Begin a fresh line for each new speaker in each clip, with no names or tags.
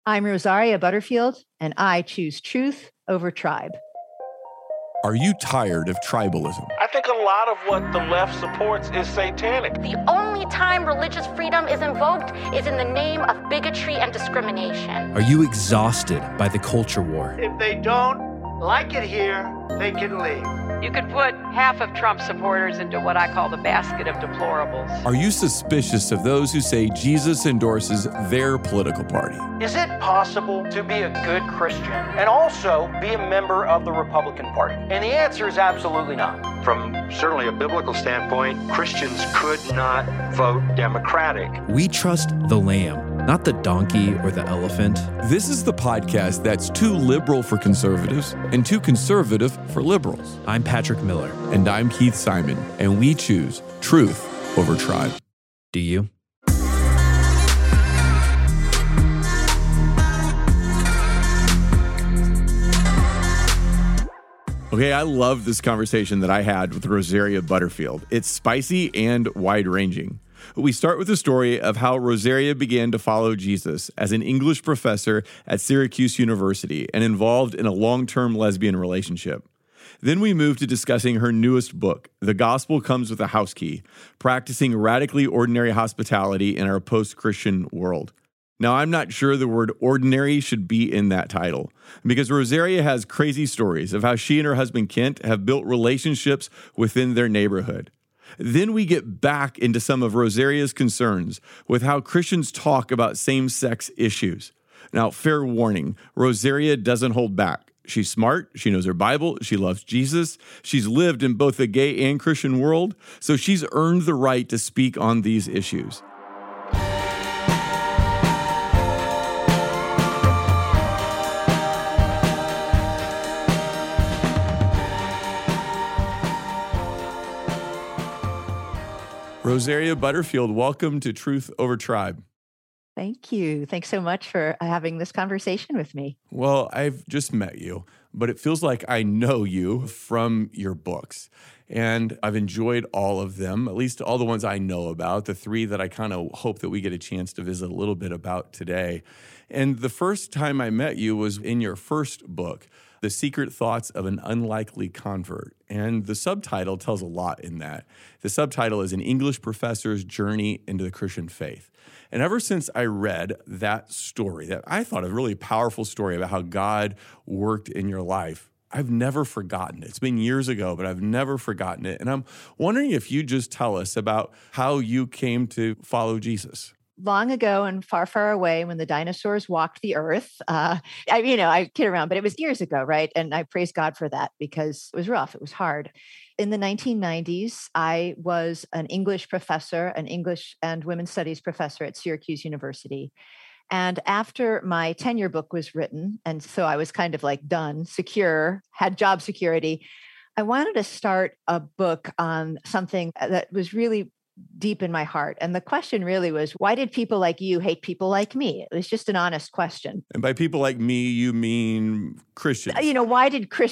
I'm Rosaria Butterfield, and I choose truth over tribe.
Are you tired of tribalism?
I think a lot of what the left supports is satanic.
The only time religious freedom is invoked is in the name of bigotry and discrimination.
Are you exhausted by the culture war?
If they don't like it here, they can leave.
You could put half of Trump supporters into what I call the basket of deplorables.
Are you suspicious of those who say Jesus endorses their political party?
Is it possible to be a good Christian and also be a member of the Republican Party? And the answer is absolutely not.
From certainly a biblical standpoint, Christians could not vote Democratic.
We trust the lamb, not the donkey or the elephant.
This is the podcast that's too liberal for conservatives and too conservative for liberals.
I'm Patrick Miller.
And I'm Keith Simon, and we choose truth over tribe.
Do you?
Okay, I love this conversation that I had with Rosaria Butterfield. It's spicy and wide-ranging. We start with the story of how Rosaria began to follow Jesus as an English professor at Syracuse University and involved in a long-term lesbian relationship. Then we move to discussing her newest book, The Gospel Comes with a House Key, Practicing Radically Ordinary Hospitality in Our Post-Christian World. Now, I'm not sure the word ordinary should be in that title, because Rosaria has crazy stories of how she and her husband Kent have built relationships within their neighborhood. Then we get back into some of Rosaria's concerns with how Christians talk about same-sex issues. Now, fair warning, Rosaria doesn't hold back. She's smart, she knows her Bible, she loves Jesus, she's lived in both the gay and Christian world, so she's earned the right to speak on these issues. Rosaria Butterfield, welcome to Truth Over Tribe.
Thank you. Thanks so much for having this conversation with me.
Well, I've just met you, but it feels like I know you from your books. And I've enjoyed all of them, at least all the ones I know about, the three that I kind of hope that we get a chance to visit a little bit about today. And the first time I met you was in your first book, The Secret Thoughts of an Unlikely Convert. And the subtitle tells a lot in that. The subtitle is An English Professor's Journey into the Christian Faith. And ever since I read that story, that I thought a really powerful story about how God worked in your life, I've never forgotten it. It's been years ago, but I've never forgotten it. And I'm wondering if you just tell us about how you came to follow Jesus.
Long ago and far, far away when the dinosaurs walked the earth, I kid around, but it was years ago, right? And I praise God for that because it was rough. It was hard. In the 1990s, I was an English professor, an English and women's studies professor at Syracuse University. And after my tenure book was written, and so I was kind of like done, secure, had job security, I wanted to start a book on something that was really deep in my heart. And the question really was, why did people like you hate people like me? It was just an honest question.
And by people like me, you mean Christians?
Why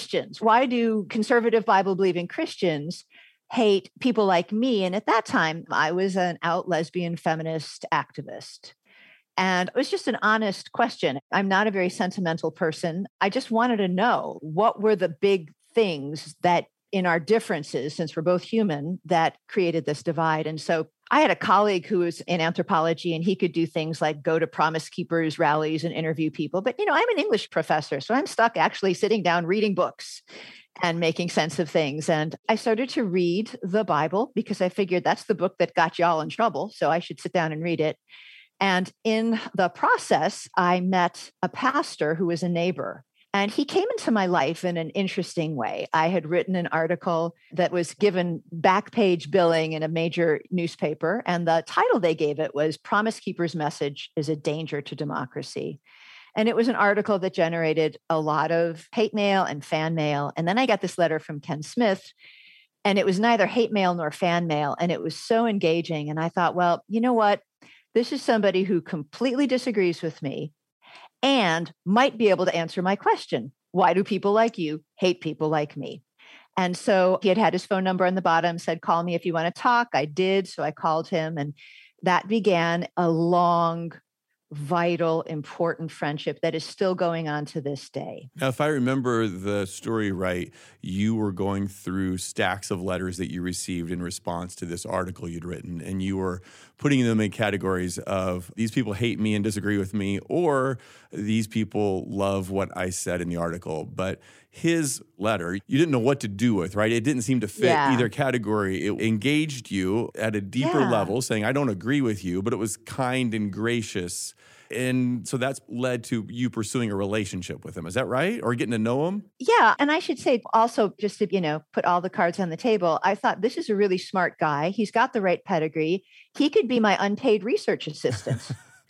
do conservative Bible-believing Christians hate people like me? And at that time, I was an out lesbian feminist activist. And it was just an honest question. I'm not a very sentimental person. I just wanted to know what were the big things that in our differences, since we're both human, that created this divide. And so I had a colleague who was in anthropology, and he could do things like go to Promise Keepers rallies and interview people. But, I'm an English professor, so I'm stuck actually sitting down reading books and making sense of things. And I started to read the Bible because I figured that's the book that got y'all in trouble, so I should sit down and read it. And in the process, I met a pastor who was a neighbor. And he came into my life in an interesting way. I had written an article that was given back page billing in a major newspaper. And the title they gave it was Promise Keepers' Message is a Danger to Democracy. And it was an article that generated a lot of hate mail and fan mail. And then I got this letter from Ken Smith, and it was neither hate mail nor fan mail. And it was so engaging. And I thought, well, you know what? This is somebody who completely disagrees with me and might be able to answer my question. Why do people like you hate people like me? And so he had his phone number on the bottom, said, call me if you want to talk. I did. So I called him, and that began a long vital, important friendship that is still going on to this day.
Now, if I remember the story right, you were going through stacks of letters that you received in response to this article you'd written, and you were putting them in categories of these people hate me and disagree with me, or these people love what I said in the article. But his letter, you didn't know what to do with, right? It didn't seem to fit either category. It engaged you at a deeper level, saying, I don't agree with you, but it was kind and gracious. And so that's led to you pursuing a relationship with him. Is that right? Or getting to know him?
Yeah. And I should say also, just to, put all the cards on the table, I thought this is a really smart guy. He's got the right pedigree. He could be my unpaid research assistant.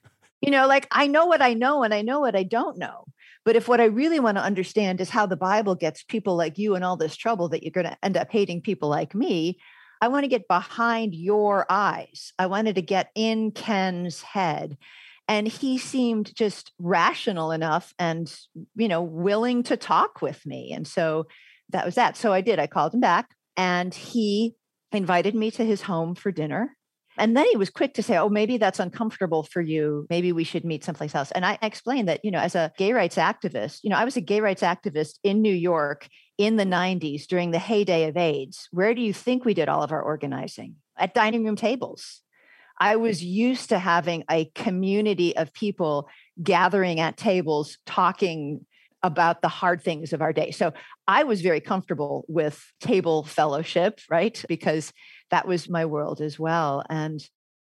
I know what I know and I know what I don't know. But if what I really want to understand is how the Bible gets people like you in all this trouble that you're going to end up hating people like me, I want to get behind your eyes. I wanted to get in Ken's head. And he seemed just rational enough and, willing to talk with me. And so that was that. So I did. I called him back and he invited me to his home for dinner. And then he was quick to say, oh, maybe that's uncomfortable for you. Maybe we should meet someplace else. And I explained that, as a gay rights activist, I was a gay rights activist in New York in the 90s during the heyday of AIDS. Where do you think we did all of our organizing? At dining room tables. I was used to having a community of people gathering at tables, talking about the hard things of our day. So I was very comfortable with table fellowship, right? Because that was my world as well. And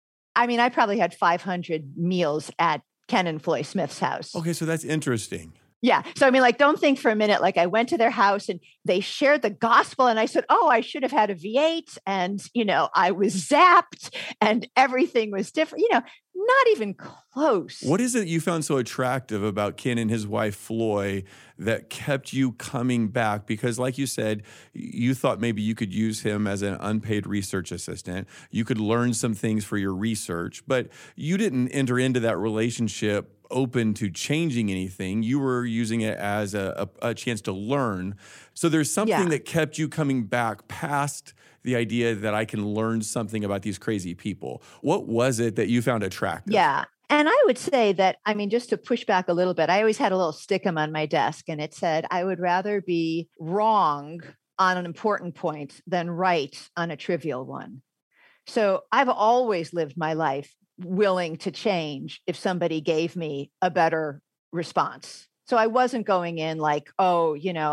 I probably had 500 meals at Ken and Floy Smith's house.
Okay, so that's interesting.
Yeah. So, don't think for a minute, I went to their house and they shared the gospel and I said, oh, I should have had a V8 and, I was zapped and everything was different, not even close.
What is it you found so attractive about Ken and his wife, Floy, that kept you coming back? Because like you said, you thought maybe you could use him as an unpaid research assistant. You could learn some things for your research, but you didn't enter into that relationship open to changing anything. You were using it as a chance to learn. So there's something that kept you coming back past the idea that I can learn something about these crazy people. What was it that you found attractive?
Yeah. And I would say that, just to push back a little bit, I always had a little stickum on my desk and it said, I would rather be wrong on an important point than right on a trivial one. So I've always lived my life willing to change if somebody gave me a better response. So I wasn't going in like, oh,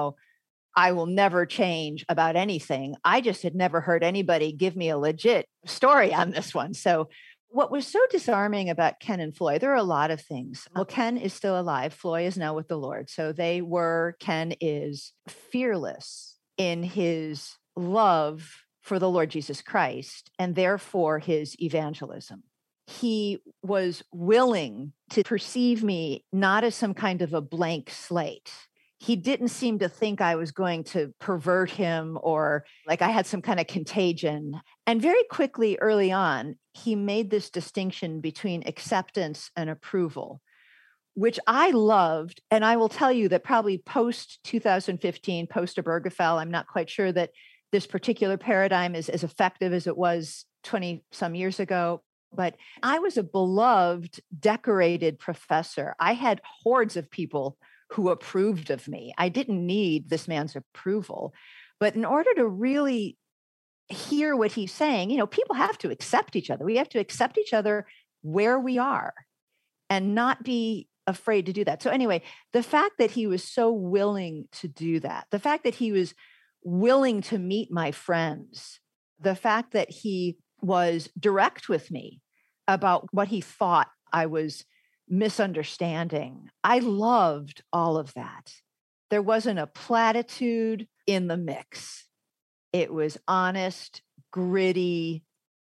I will never change about anything. I just had never heard anybody give me a legit story on this one. So what was so disarming about Ken and Floy, there are a lot of things. Well, Ken is still alive. Floy is now with the Lord. So Ken is fearless in his love for the Lord Jesus Christ and therefore his evangelism. He was willing to perceive me not as some kind of a blank slate. He didn't seem to think I was going to pervert him or like I had some kind of contagion. And very quickly early on, he made this distinction between acceptance and approval, which I loved. And I will tell you that probably post 2015, post Obergefell, I'm not quite sure that this particular paradigm is as effective as it was 20 some years ago. But I was a beloved, decorated professor. I had hordes of people who approved of me. I didn't need this man's approval. But in order to really hear what he's saying, people have to accept each other. We have to accept each other where we are and not be afraid to do that. So anyway, the fact that he was so willing to do that, the fact that he was willing to meet my friends, the fact that he was direct with me about what he thought I was misunderstanding. I loved all of that. There wasn't a platitude in the mix. It was honest, gritty,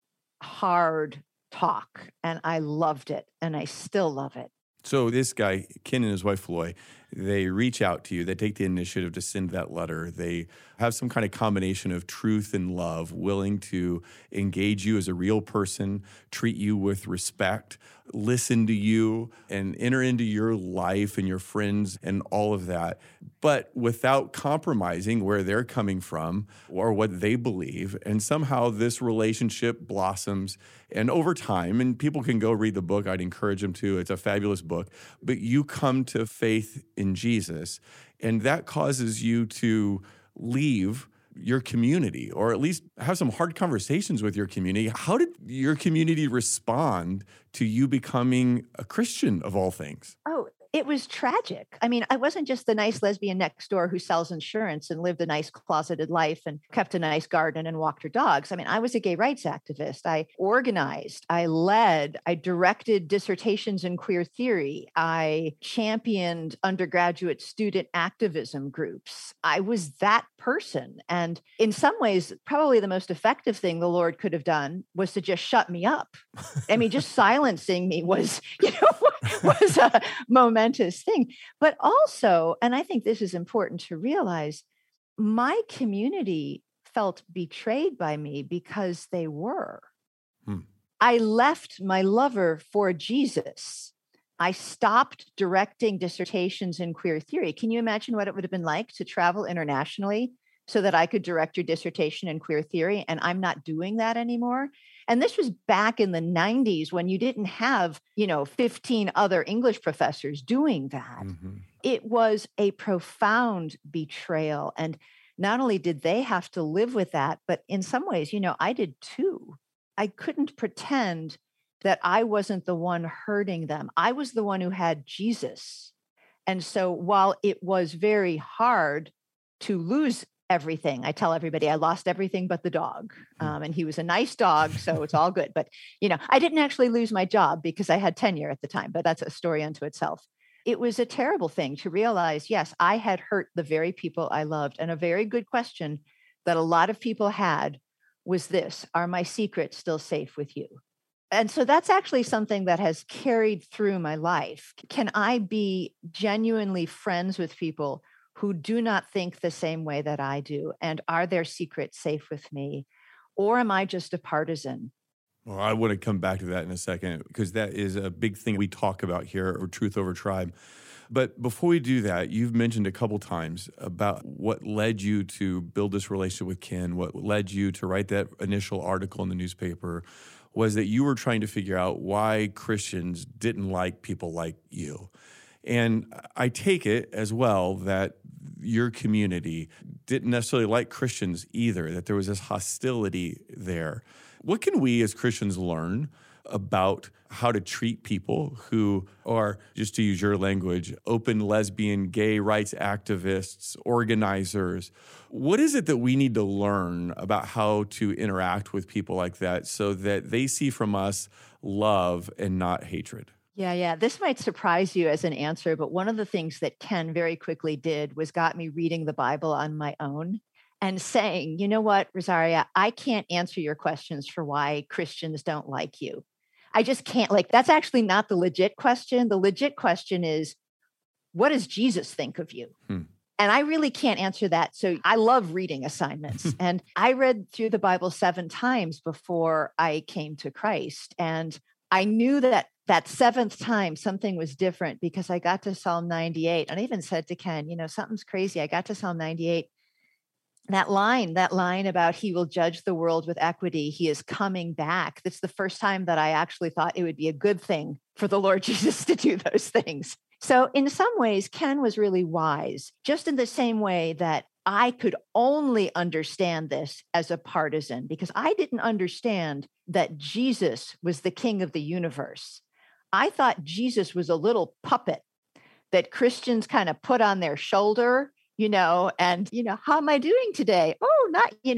hard talk. And I loved it. And I still love it.
So this guy, Ken and his wife, Floy, They reach out to you. They take the initiative to send that letter. They have some kind of combination of truth and love, willing to engage you as a real person, treat you with respect, listen to you, and enter into your life and your friends and all of that, but without compromising where they're coming from or what they believe. And somehow this relationship blossoms. And over time, and people can go read the book, I'd encourage them to. It's a fabulous book. But you come to faith in Jesus, and that causes you to leave your community, or at least have some hard conversations with your community. How did your community respond to you becoming a Christian of all things?
Oh, it was tragic. I mean, I wasn't just the nice lesbian next door who sells insurance and lived a nice closeted life and kept a nice garden and walked her dogs. I mean, I was a gay rights activist. I organized, I led, I directed dissertations in queer theory. I championed undergraduate student activism groups. I was that person. And in some ways, probably the most effective thing the Lord could have done was to just shut me up. I mean, just silencing me was a momentous thing. But also, and I think this is important to realize, my community felt betrayed by me because they were. I left my lover for Jesus. I stopped directing dissertations in queer theory. Can you imagine what it would have been like to travel internationally so that I could direct your dissertation in queer theory? And I'm not doing that anymore. And this was back in the 90s when you didn't have, 15 other English professors doing that. Mm-hmm. It was a profound betrayal. And not only did they have to live with that, but in some ways, I did too. I couldn't pretend that I wasn't the one hurting them. I was the one who had Jesus. And so while it was very hard to lose everything, I tell everybody I lost everything but the dog. And he was a nice dog, so it's all good. But, I didn't actually lose my job because I had tenure at the time, but that's a story unto itself. It was a terrible thing to realize, yes, I had hurt the very people I loved. And a very good question that a lot of people had was this: are my secrets still safe with you? And so that's actually something that has carried through my life. Can I be genuinely friends with people who do not think the same way that I do? And are their secrets safe with me? Or am I just a partisan?
Well, I want to come back to that in a second, because that is a big thing we talk about here, or Truth Over Tribe. But before we do that, you've mentioned a couple times about what led you to build this relationship with Ken, what led you to write that initial article in the newspaper, was that you were trying to figure out why Christians didn't like people like you. And I take it as well that your community didn't necessarily like Christians either, that there was this hostility there. What can we as Christians learn about how to treat people who are, just to use your language, open lesbian, gay rights activists, organizers? What is it that we need to learn about how to interact with people like that so that they see from us love and not hatred?
Yeah. This might surprise you as an answer, but one of the things that Ken very quickly did was got me reading the Bible on my own and saying, you know what, Rosaria, I can't answer your questions for why Christians don't like you. I just can't. That's actually not the legit question. The legit question is, what does Jesus think of you? And I really can't answer that. So I love reading assignments. And I read through the Bible 7 times before I came to Christ. And I knew that 7th time something was different because I got to Psalm 98. And I even said to Ken, something's crazy. I got to Psalm 98. That line about he will judge the world with equity. He is coming back. That's the first time that I actually thought it would be a good thing for the Lord Jesus to do those things. So in some ways, Ken was really wise, just in the same way that I could only understand this as a partisan, because I didn't understand that Jesus was the king of the universe. I thought Jesus was a little puppet that Christians kind of put on their shoulder, how am I doing today? Oh,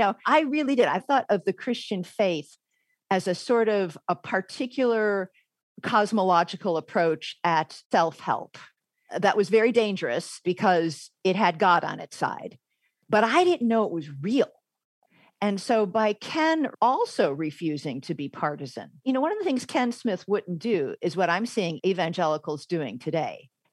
I really did. I thought of the Christian faith as a sort of a particular cosmological approach at self-help that was very dangerous because it had God on its side. But I didn't know it was real. And so by Ken also refusing to be partisan, one of the things Ken Smith wouldn't do is what I'm seeing evangelicals doing today.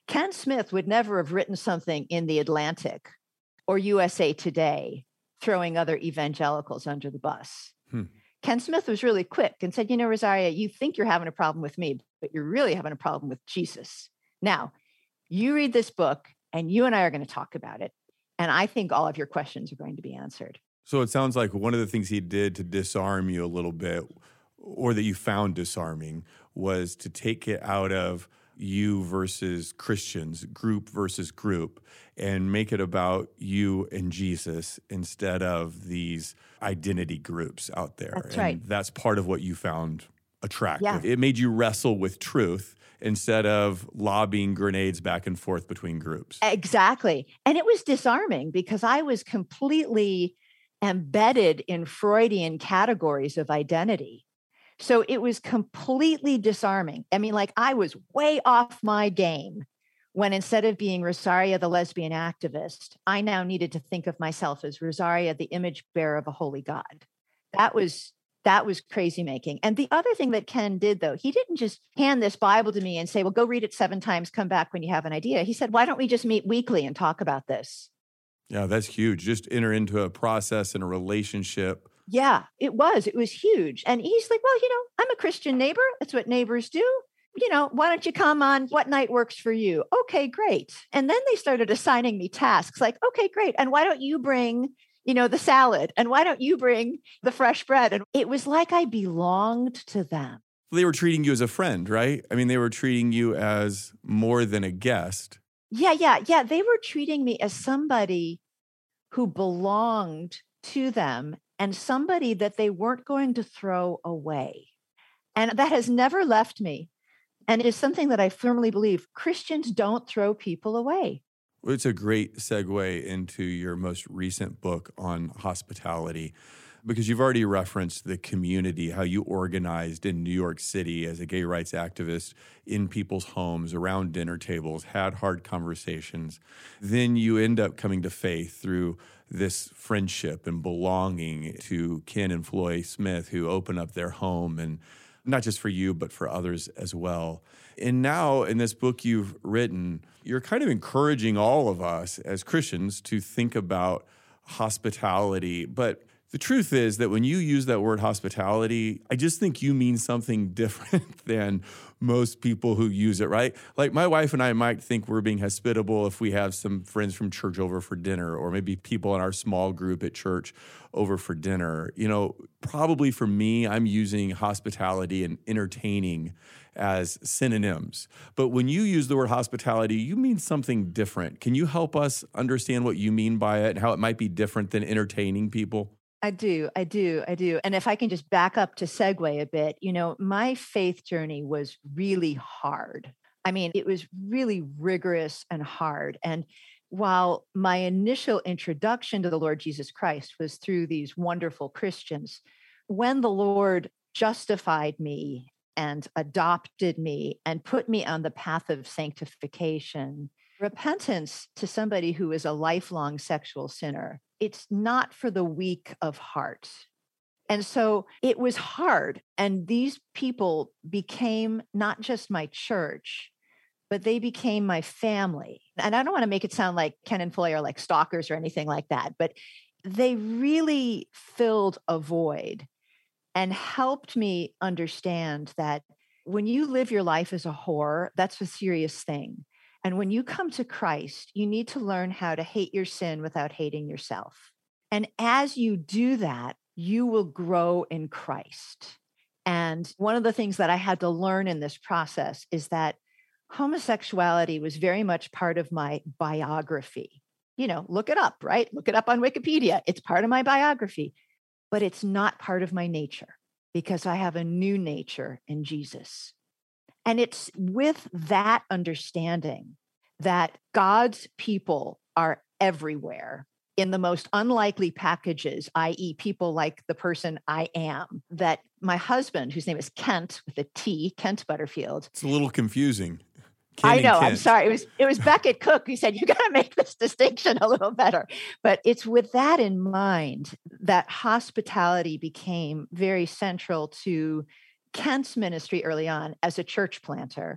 Ken Smith would never have written something in The Atlantic or USA Today throwing other evangelicals under the bus. Ken Smith was really quick and said, Rosaria, you think you're having a problem with me, but you're really having a problem with Jesus. Now, you read this book and you and I are going to talk about it. And I think all of your questions are going to be answered.
So it sounds like one of the things he did to disarm you a little bit, or that you found disarming, was to take it out of you versus Christians, group versus group, and make it about you and Jesus instead of these identity groups out there.
That's right.
And that's part of what you found attractive.
Yeah.
It made you wrestle with truth instead of lobbing grenades back and forth between groups.
Exactly. And it was disarming because I was completely embedded in Freudian categories of identity. So it was completely disarming. I mean, like I was way off my game when instead of being Rosaria, the lesbian activist, I now needed to think of myself as Rosaria, the image bearer of a holy God. That was crazy making. And the other thing that Ken did, though, he didn't just hand this Bible to me and say, well, go read it 7 times, come back when you have an idea. He said, why don't we just meet weekly and talk about this?
Yeah, that's huge. Just enter into a process and a relationship.
Yeah, it was. It was huge. And he's like, well, I'm a Christian neighbor. That's what neighbors do. Why don't you come on what night works for you? Okay, great. And then they started assigning me tasks like, okay, great. And why don't you bring, the salad? And why don't you bring the fresh bread? And it was like I belonged to them.
They were treating you as a friend, right? I mean, they were treating you as more than a guest.
Yeah. They were treating me as somebody who belonged to them and somebody that they weren't going to throw away. And that has never left me. And it is something that I firmly believe Christians don't throw people away.
Well, it's a great segue into your most recent book on hospitality, because you've already referenced the community, how you organized in New York City as a gay rights activist in people's homes, around dinner tables, had hard conversations. Then you end up coming to faith through this friendship and belonging to Ken and Floy Smith, who open up their home, and not just for you, but for others as well. And now in this book you've written, you're kind of encouraging all of us as Christians to think about hospitality. But the truth is that when you use that word hospitality, I just think you mean something different than most people who use it, right? Like my wife and I might think we're being hospitable if we have some friends from church over for dinner, or maybe people in our small group at church over for dinner. Probably for me, I'm using hospitality and entertaining as synonyms. But when you use the word hospitality, you mean something different. Can you help us understand what you mean by it and how it might be different than entertaining people?
I do. And if I can just back up to segue a bit, my faith journey was really hard. I mean, it was really rigorous and hard. And while my initial introduction to the Lord Jesus Christ was through these wonderful Christians, when the Lord justified me and adopted me and put me on the path of sanctification, repentance to somebody who is a lifelong sexual sinner, it's not for the weak of heart. And so it was hard. And these people became not just my church, but they became my family. And I don't want to make it sound like Ken and Floy are like stalkers or anything like that, but they really filled a void and helped me understand that when you live your life as a whore, that's a serious thing. And when you come to Christ, you need to learn how to hate your sin without hating yourself. And as you do that, you will grow in Christ. And one of the things that I had to learn in this process is that homosexuality was very much part of my biography. Look it up, right? Look it up on Wikipedia. It's part of my biography, but it's not part of my nature because I have a new nature in Jesus. And it's with that understanding that God's people are everywhere in the most unlikely packages, i.e., people like the person I am, that my husband, whose name is Kent with a T, Kent Butterfield.
It's a little confusing.
I know. I'm sorry. It was Beckett Cook who said, you got to make this distinction a little better. But it's with that in mind that hospitality became very central to Kent's ministry early on as a church planter.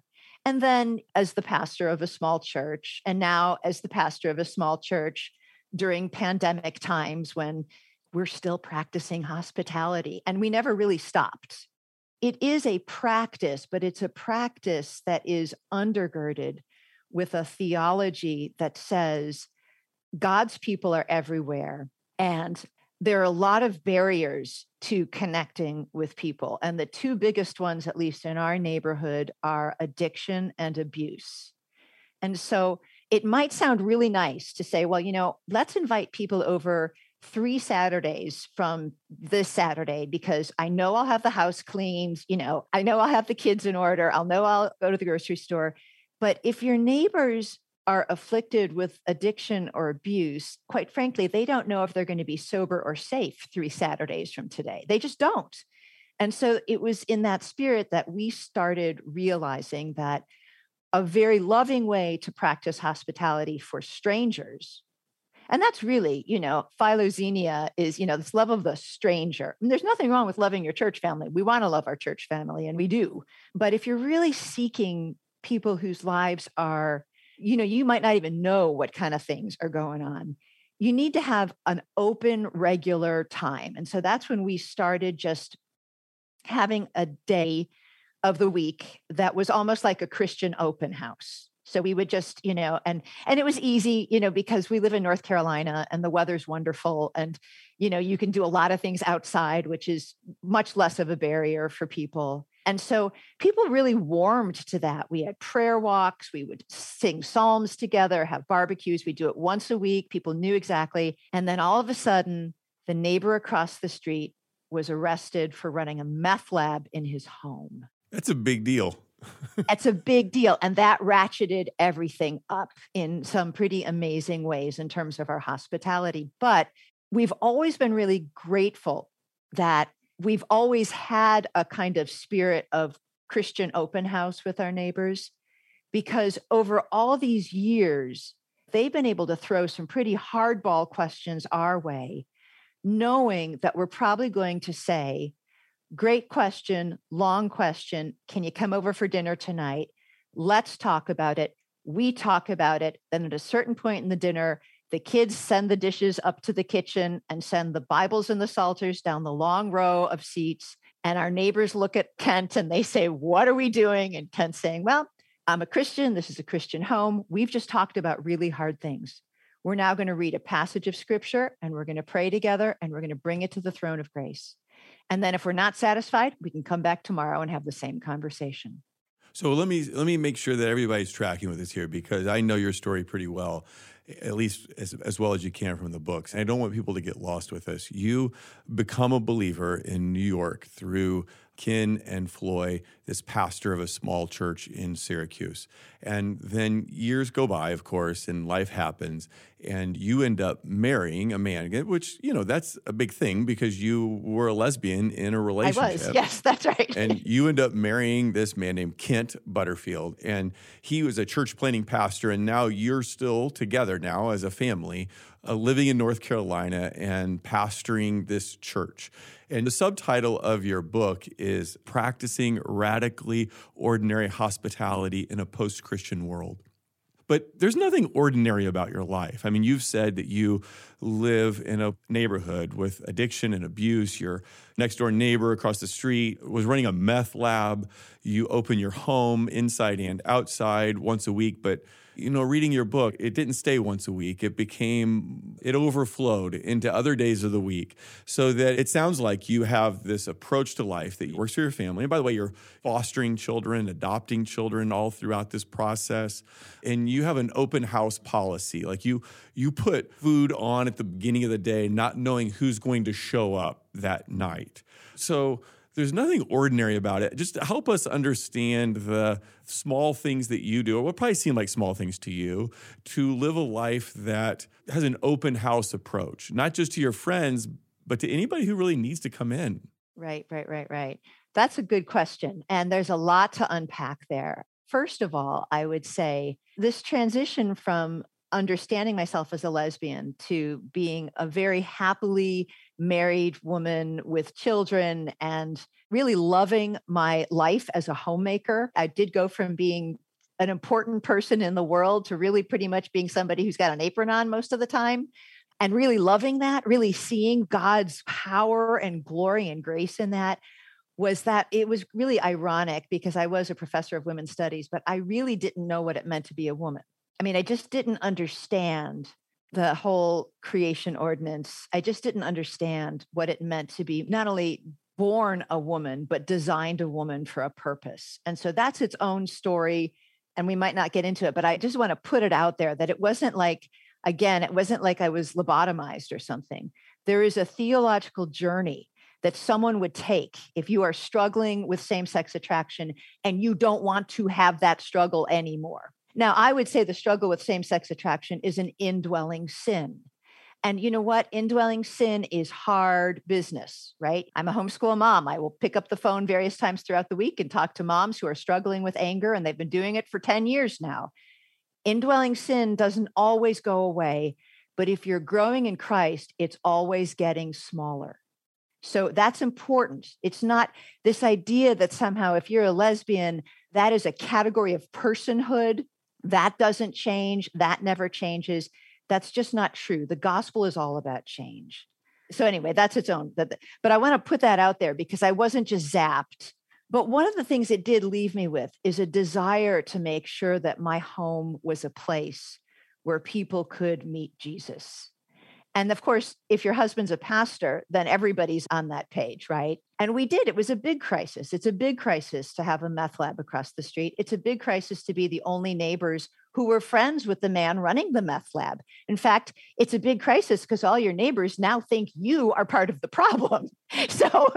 And then as the pastor of a small church, and now as the pastor of a small church during pandemic times when we're still practicing hospitality and we never really stopped. It is a practice, but it's a practice that is undergirded with a theology that says God's people are everywhere. And there are a lot of barriers to connecting with people. And the two biggest ones, at least in our neighborhood, are addiction and abuse. And so it might sound really nice to say, well, let's invite people over 3 Saturdays from this Saturday, because I know I'll have the house cleaned. I know I'll have the kids in order. I'll know I'll go to the grocery store. But if your neighbors are afflicted with addiction or abuse, quite frankly, they don't know if they're going to be sober or safe 3 Saturdays from today. They just don't. And so it was in that spirit that we started realizing that a very loving way to practice hospitality for strangers, and that's really, philoxenia is, this love of the stranger. And there's nothing wrong with loving your church family. We want to love our church family, and we do. But if you're really seeking people whose lives are, you might not even know what kind of things are going on, you need to have an open, regular time. And so that's when we started just having a day of the week that was almost like a Christian open house. So we would just, and it was easy, because we live in North Carolina and the weather's wonderful. And, you can do a lot of things outside, which is much less of a barrier for people. And so people really warmed to that. We had prayer walks. We would sing psalms together, have barbecues. We do it once a week. People knew exactly. And then all of a sudden, the neighbor across the street was arrested for running a meth lab in his home.
That's a big deal.
That's a big deal. And that ratcheted everything up in some pretty amazing ways in terms of our hospitality. But we've always been really grateful that we've always had a kind of spirit of Christian open house with our neighbors, because over all these years, they've been able to throw some pretty hardball questions our way, knowing that we're probably going to say, great question, long question. Can you come over for dinner tonight? Let's talk about it. We talk about it. Then at a certain point in the dinner, the kids send the dishes up to the kitchen and send the Bibles and the Psalters down the long row of seats. And our neighbors look at Kent and they say, what are we doing? And Kent's saying, well, I'm a Christian. This is a Christian home. We've just talked about really hard things. We're now going to read a passage of scripture and we're going to pray together and we're going to bring it to the throne of grace. And then if we're not satisfied, we can come back tomorrow and have the same conversation.
So let me make sure that everybody's tracking with this here, because I know your story pretty well, at least as well as you can from the books. And I don't want people to get lost with this. You become a believer in New York through Ken and Floy, this pastor of a small church in Syracuse. And then years go by, of course, and life happens, and you end up marrying a man, which, that's a big thing because you were a lesbian in a relationship.
I was, yes, that's right.
And you end up marrying this man named Kent Butterfield, and he was a church planting pastor, and now you're still together now as a family, living in North Carolina and pastoring this church. And the subtitle of your book is Practicing Radically Ordinary Hospitality in a Post-Christian World. But there's nothing ordinary about your life. I mean, you've said that you live in a neighborhood with addiction and abuse. Your next door neighbor across the street was running a meth lab. You open your home inside and outside once a week, but reading your book, it didn't stay once a week. It overflowed into other days of the week, so that it sounds like you have this approach to life that works for your family. And by the way, you're fostering children, adopting children all throughout this process. And you have an open house policy. Like you put food on at the beginning of the day, not knowing who's going to show up that night. So there's nothing ordinary about it. Just to help us understand the small things that you do, or what probably seem like small things to you, to live a life that has an open house approach, not just to your friends, but to anybody who really needs to come in.
Right. That's a good question. And there's a lot to unpack there. First of all, I would say this transition from understanding myself as a lesbian to being a very happily married woman with children and really loving my life as a homemaker. I did go from being an important person in the world to really pretty much being somebody who's got an apron on most of the time, and really loving that, really seeing God's power and glory and grace in that, was that it was really ironic because I was a professor of women's studies, but I really didn't know what it meant to be a woman. I mean, I just didn't understand the whole creation ordinance. I just didn't understand what it meant to be not only born a woman, but designed a woman for a purpose. And so that's its own story. And we might not get into it, but I just want to put it out there that it wasn't like, again, it wasn't like I was lobotomized or something. There is a theological journey that someone would take if you are struggling with same-sex attraction and you don't want to have that struggle anymore. Now, I would say the struggle with same-sex attraction is an indwelling sin. And you know what? Indwelling sin is hard business, right? I'm a homeschool mom. I will pick up the phone various times throughout the week and talk to moms who are struggling with anger, and they've been doing it for 10 years now. Indwelling sin doesn't always go away, but if you're growing in Christ, it's always getting smaller. So that's important. It's not this idea that somehow if you're a lesbian, that is a category of personhood. That doesn't change. That never changes. That's just not true. The gospel is all about change. So anyway, that's its own. But I want to put that out there because I wasn't just zapped. But one of the things it did leave me with is a desire to make sure that my home was a place where people could meet Jesus. And of course, if your husband's a pastor, then everybody's on that page, right? And we did. It was a big crisis. It's a big crisis to have a meth lab across the street. It's a big crisis to be the only neighbors who were friends with the man running the meth lab. In fact, it's a big crisis because all your neighbors now think you are part of the problem. So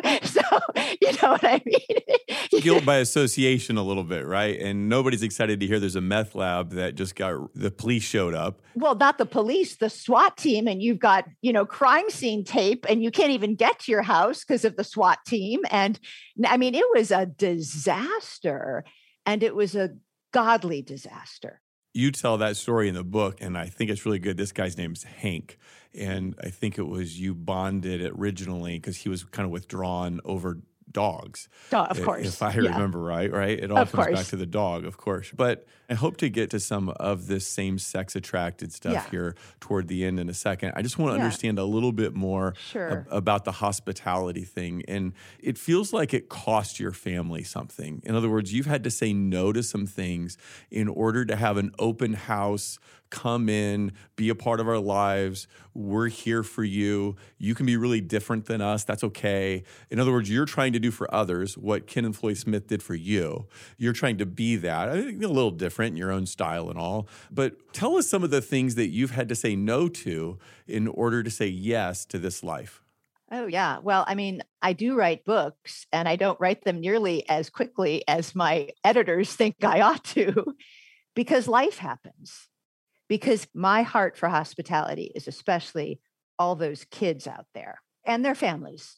you know what I mean?
Guilt by association a little bit, right? And nobody's excited to hear there's a meth lab that just the police showed up.
Well, not the police, the SWAT team. And you've got, crime scene tape and you can't even get to your house because of the SWAT team. And I mean, it was a disaster, and it was a godly disaster.
You tell that story in the book, and I think it's really good. This guy's name's Hank, and I think it was you bonded originally because he was kind of withdrawn over dogs.
Of course.
If I remember right? It all comes back to the dog, of course. But I hope to get to some of this same-sex attracted stuff here toward the end in a second. I just want to understand a little bit more about the hospitality thing. And it feels like it cost your family something. In other words, you've had to say no to some things in order to have an open house, come in, be a part of our lives. We're here for you. You can be really different than us. That's okay. In other words, you're trying to do for others what Ken and Floyd Smith did for you. You're trying to be that. I think a little different in your own style and all. But tell us some of the things that you've had to say no to in order to say yes to this life.
Oh, yeah. Well, I mean, I do write books, and I don't write them nearly as quickly as my editors think I ought to, because life happens. Because my heart for hospitality is especially all those kids out there and their families.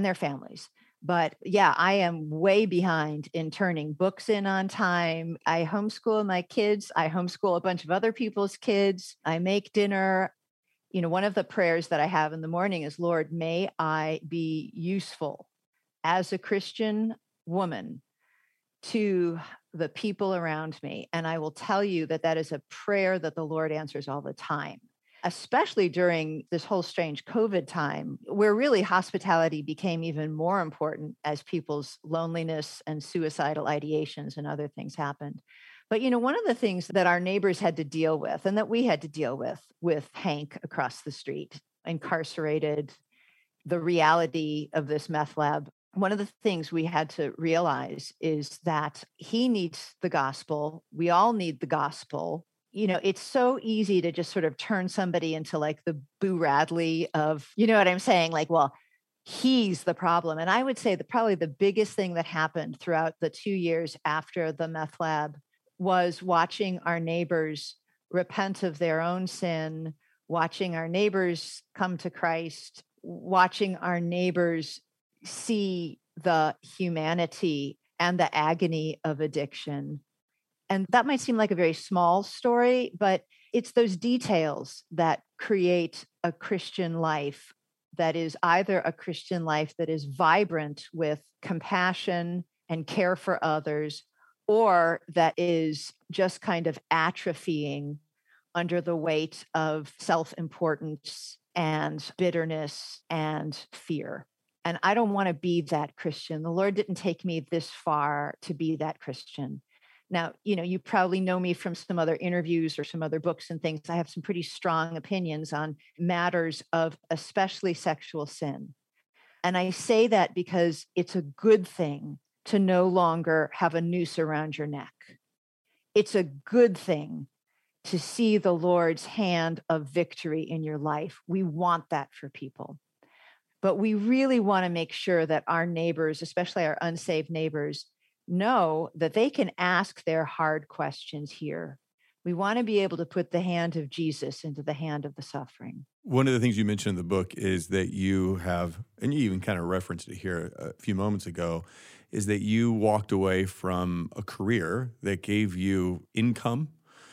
But yeah, I am way behind in turning books in on time. I homeschool my kids. I homeschool a bunch of other people's kids. I make dinner. One of the prayers that I have in the morning is, Lord, may I be useful as a Christian woman to the people around me. And I will tell you that is a prayer that the Lord answers all the time, especially during this whole strange COVID time, where really hospitality became even more important as people's loneliness and suicidal ideations and other things happened. But, one of the things that our neighbors had to deal with, and that we had to deal with Hank across the street, incarcerated, the reality of this meth lab, one of the things we had to realize is that he needs the gospel. We all need the gospel. It's so easy to just sort of turn somebody into like the Boo Radley of, you know what I'm saying? Like, well, he's the problem. And I would say that probably the biggest thing that happened throughout the 2 years after the meth lab was watching our neighbors repent of their own sin, watching our neighbors come to Christ, watching our neighbors see the humanity and the agony of addiction. And that might seem like a very small story, but it's those details that create a Christian life that is either a Christian life that is vibrant with compassion and care for others, or that is just kind of atrophying under the weight of self-importance and bitterness and fear. And I don't want to be that Christian. The Lord didn't take me this far to be that Christian. Now, you probably know me from some other interviews or some other books and things. I have some pretty strong opinions on matters of especially sexual sin. And I say that because it's a good thing to no longer have a noose around your neck. It's a good thing to see the Lord's hand of victory in your life. We want that for people. But we really want to make sure that our neighbors, especially our unsaved neighbors, know that they can ask their hard questions here. We want to be able to put the hand of Jesus into the hand of the suffering.
One of the things you mentioned in the book is that you have, and you even kind of referenced it here a few moments ago, is that you walked away from a career that gave you income.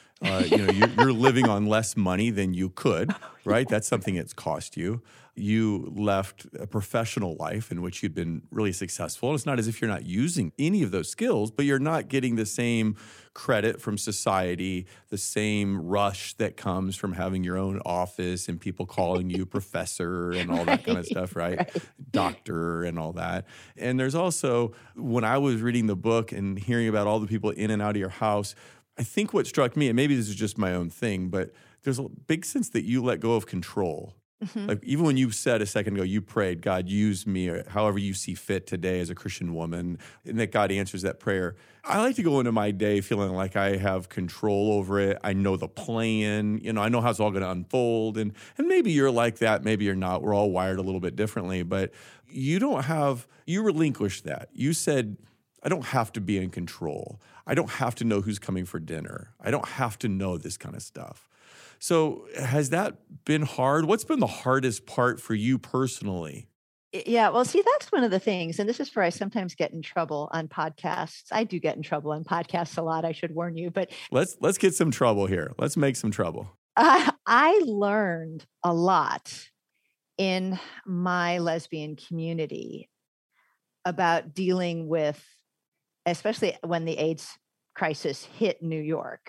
You're living on less money than you could, right? That's something that's cost you. You left a professional life in which you'd been really successful. It's not as if you're not using any of those skills, but you're not getting the same credit from society, the same rush that comes from having your own office and people calling you professor and all that kind of stuff, right? Doctor and all that. And there's also, when I was reading the book and hearing about all the people in and out of your house, I think what struck me, and maybe this is just my own thing, but there's a big sense that you let go of control. Mm-hmm. Like even when you said a second ago, you prayed, God, use me or however you see fit today as a Christian woman, and that God answers that prayer. I like to go into my day feeling like I have control over it. I know the plan, I know how it's all going to unfold. And maybe you're like that, maybe you're not. We're all wired a little bit differently, but you relinquished that. You said, I don't have to be in control. I don't have to know who's coming for dinner. I don't have to know this kind of stuff. So has that been hard? What's been the hardest part for you personally?
Yeah, well, see, that's one of the things, and this is where I sometimes get in trouble on podcasts. I do get in trouble on podcasts a lot, I should warn you, but
let's get some trouble here. Let's make some trouble.
I learned a lot in my lesbian community about dealing with, especially when the AIDS crisis hit New York.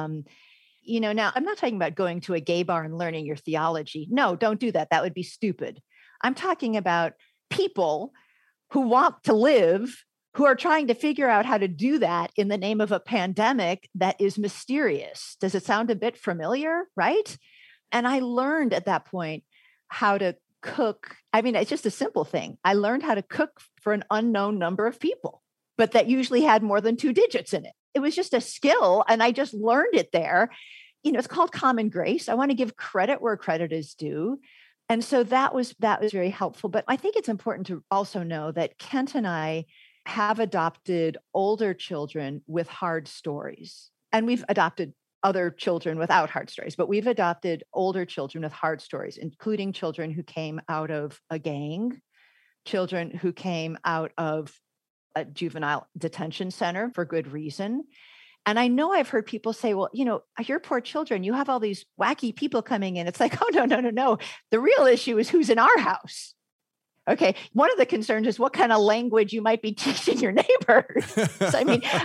Now I'm not talking about going to a gay bar and learning your theology. No, don't do that. That would be stupid. I'm talking about people who want to live, who are trying to figure out how to do that in the name of a pandemic that is mysterious. Does it sound a bit familiar, right? And I learned at that point how to cook. I mean, it's just a simple thing. I learned how to cook for an unknown number of people, but that usually had more than 2 digits in it. It was just a skill, and I just learned it there. It's called common grace. I want to give credit where credit is due. And so that was very helpful. But I think it's important to also know that Kent and I have adopted older children with hard stories. And we've adopted other children without hard stories, but we've adopted older children with hard stories, including children who came out of a gang, children who came out of a juvenile detention center for good reason. And I know I've heard people say, well, your poor children, you have all these wacky people coming in. It's like, oh, no. The real issue is who's in our house. Okay. One of the concerns is what kind of language you might be teaching your neighbors. So, I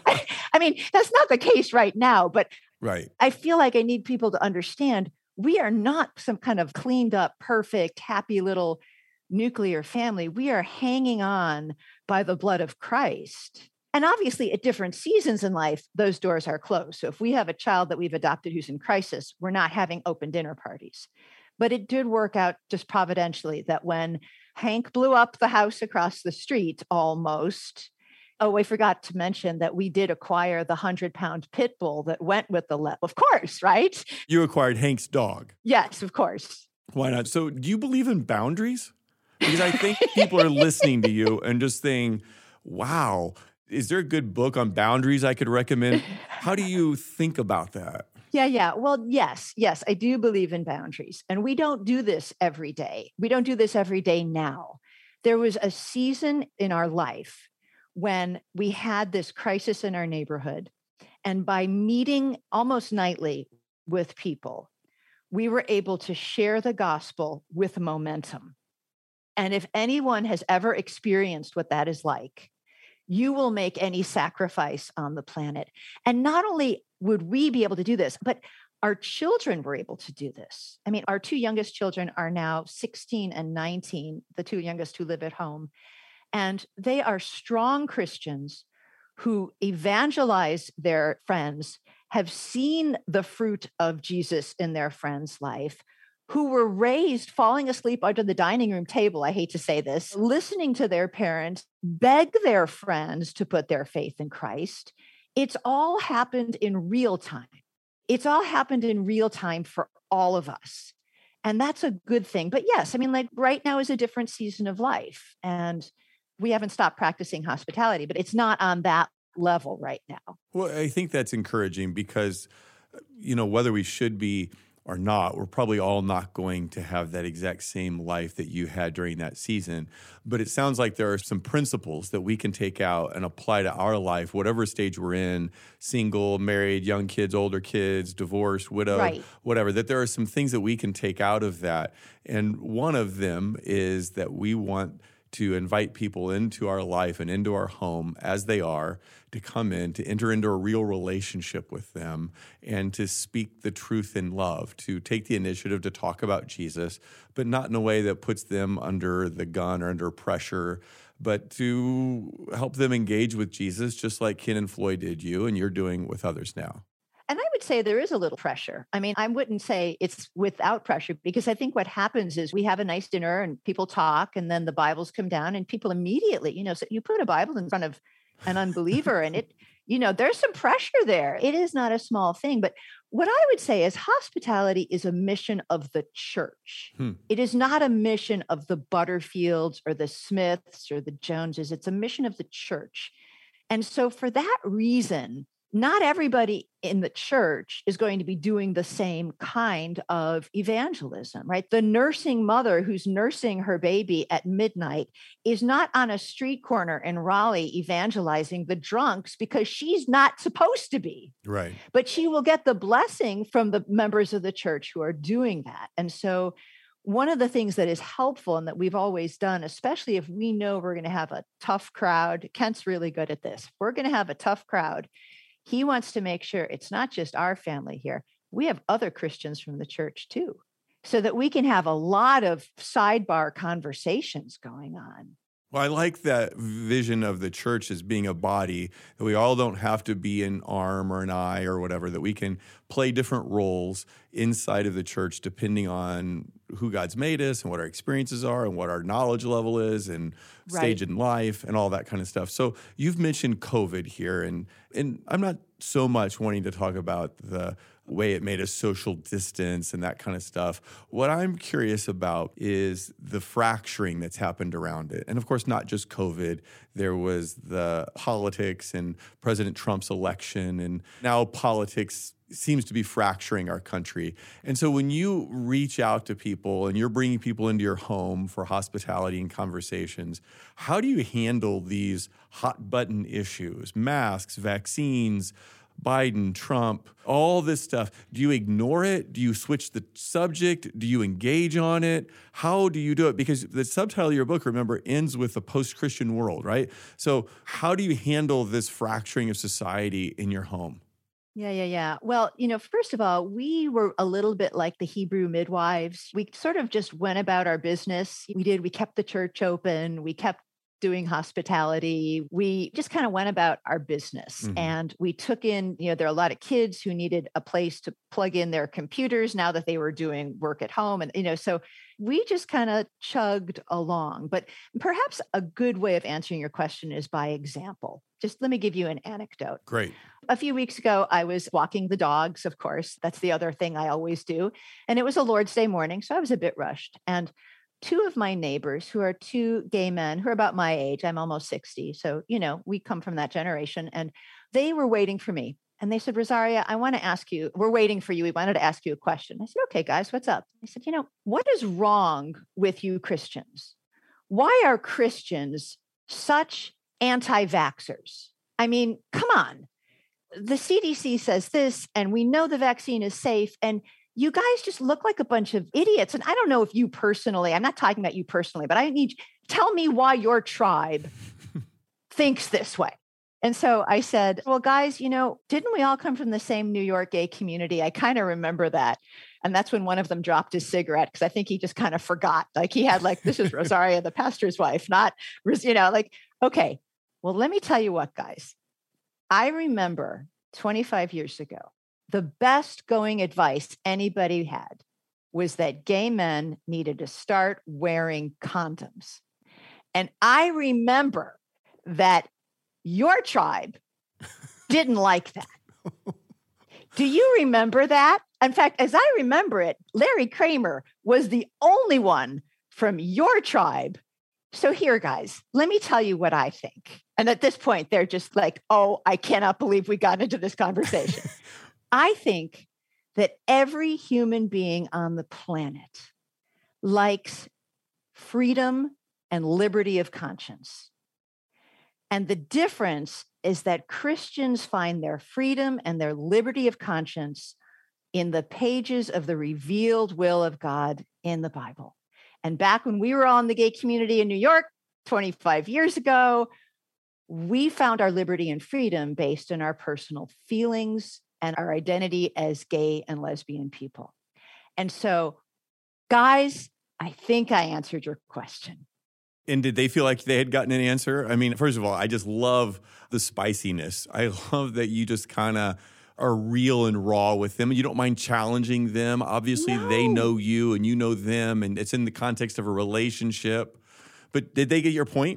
mean, that's not the case right now, but
right.
I feel like I need people to understand we are not some kind of cleaned up, perfect, happy little nuclear family. We are hanging on by the blood of Christ. And obviously at different seasons in life, those doors are closed. So if we have a child that we've adopted who's in crisis, we're not having open dinner parties. But it did work out just providentially that when Hank blew up the house across the street almost, I forgot to mention that we did acquire the 100-pound pit bull that went with the of course, right?
You acquired Hank's dog.
Yes, of course.
Why not? So do you believe in boundaries? Because I think people are listening to you and just saying, wow, is there a good book on boundaries I could recommend? How do you think about that?
Yeah. Well, yes, I do believe in boundaries. And we don't do this every day. We don't do this every day now. There was a season in our life when we had this crisis in our neighborhood. And by meeting almost nightly with people, we were able to share the gospel with momentum. And if anyone has ever experienced what that is like, You will make any sacrifice on the planet. And not only would we be able to do this, but our children were able to do this. I mean, our two youngest children are now 16 and 19, the two youngest who live at home. And they are strong Christians who evangelize their friends, have seen the fruit of Jesus in their friend's life, who were raised falling asleep under the dining room table, I hate to say this, listening to their parents beg their friends to put their faith in Christ. It's all happened in real time. It's all happened in real time for all of us. And that's a good thing. But yes, I mean, like right now is a different season of life. And we haven't stopped practicing hospitality, but it's not on that level right now.
Well, I think that's encouraging because, whether we should be or not, we're probably all not going to have that exact same life that you had during that season. But it sounds like there are some principles that we can take out and apply to our life, whatever stage we're in, single, married, young kids, older kids, divorced, widowed, right, whatever, that there are some things that we can take out of that. And one of them is that we want to invite people into our life and into our home as they are, to come in, to enter into a real relationship with them, and to speak the truth in love, to take the initiative to talk about Jesus, but not in a way that puts them under the gun or under pressure, but to help them engage with Jesus, just like Ken and Floyd did you, and you're doing with others now.
And I would say there is a little pressure. I mean, I wouldn't say it's without pressure, because I think what happens is we have a nice dinner and people talk, and then the Bibles come down and people immediately, so you put a Bible in front of an unbeliever and it, there's some pressure there. It is not a small thing. But what I would say is hospitality is a mission of the church. It is not a mission of the Butterfields or the Smiths or the Joneses. It's a mission of the church. And so for that reason, not everybody in the church is going to be doing the same kind of evangelism, right? The nursing mother who's nursing her baby at midnight is not on a street corner in Raleigh evangelizing the drunks, because she's not supposed to be.
Right.
But she will get the blessing from the members of the church who are doing that. And so one of the things that is helpful and that we've always done, especially if we know we're going to have a tough crowd, Kent's really good at this. We're going to have a tough crowd. He wants to make sure it's not just our family here. We have other Christians from the church too, so that we can have a lot of sidebar conversations going on.
Well, I like that vision of the church as being a body, that we all don't have to be an arm or an eye or whatever, that we can play different roles inside of the church depending on who God's made us and what our experiences are and what our knowledge level is and stage in life and all that kind of stuff. So you've mentioned COVID here, and I'm not so much wanting to talk about the way it made us social distance and that kind of stuff. What I'm curious about is the fracturing that's happened around it. And of course, not just COVID. There was the politics and President Trump's election, and now politics seems to be fracturing our country. And so when you reach out to people and you're bringing people into your home for hospitality and conversations, how do you handle these hot button issues, masks, vaccines, Biden, Trump, all this stuff? Do you ignore it? Do you switch the subject? Do you engage on it? How do you do it? Because the subtitle of your book, remember, ends with a post-Christian world, right? So how do you handle this fracturing of society in your home?
Yeah. Well, first of all, we were a little bit like the Hebrew midwives. We sort of just went about our business. We kept the church open. We kept doing hospitality. We just kind of went about our business, and we took in, there are a lot of kids who needed a place to plug in their computers now that they were doing work at home. And, so we just kind of chugged along. But perhaps a good way of answering your question is by example. Just let me give you an anecdote.
Great.
A few weeks ago, I was walking the dogs, of course. That's the other thing I always do. And it was a Lord's Day morning, so I was a bit rushed. And two of my neighbors, who are two gay men who are about my age, I'm almost 60. So, we come from that generation, and they were waiting for me. And they said, Rosaria, I want to ask you, we're waiting for you. We wanted to ask you a question. I said, okay, guys, what's up? I said, what is wrong with you Christians? Why are Christians such anti-vaxxers? I mean, come on. The CDC says this, and we know the vaccine is safe, and you guys just look like a bunch of idiots. And I don't know if you personally, I'm not talking about you personally, but tell me why your tribe thinks this way. And so I said, well, guys, didn't we all come from the same New York gay community? I kind of remember that. And that's when one of them dropped his cigarette, because I think he just kind of forgot. Like he had this is Rosaria, the pastor's wife, not, okay, well, let me tell you what, guys. I remember 25 years ago, the best going advice anybody had was that gay men needed to start wearing condoms. And I remember that your tribe didn't like that. Do you remember that? In fact, as I remember it, Larry Kramer was the only one from your tribe. So here, guys, let me tell you what I think. And at this point, they're just like, oh, I cannot believe we got into this conversation. I think that every human being on the planet likes freedom and liberty of conscience. And the difference is that Christians find their freedom and their liberty of conscience in the pages of the revealed will of God in the Bible. And back when we were all in the gay community in New York 25 years ago, we found our liberty and freedom based on our personal feelings and our identity as gay and lesbian people. And so, guys, I think I answered your question.
And did they feel like they had gotten an answer? I mean, first of all, I just love the spiciness. I love that you just kind of are real and raw with them. You don't mind challenging them. Obviously, They know you and you know them, and it's in the context of a relationship. But did they get your point?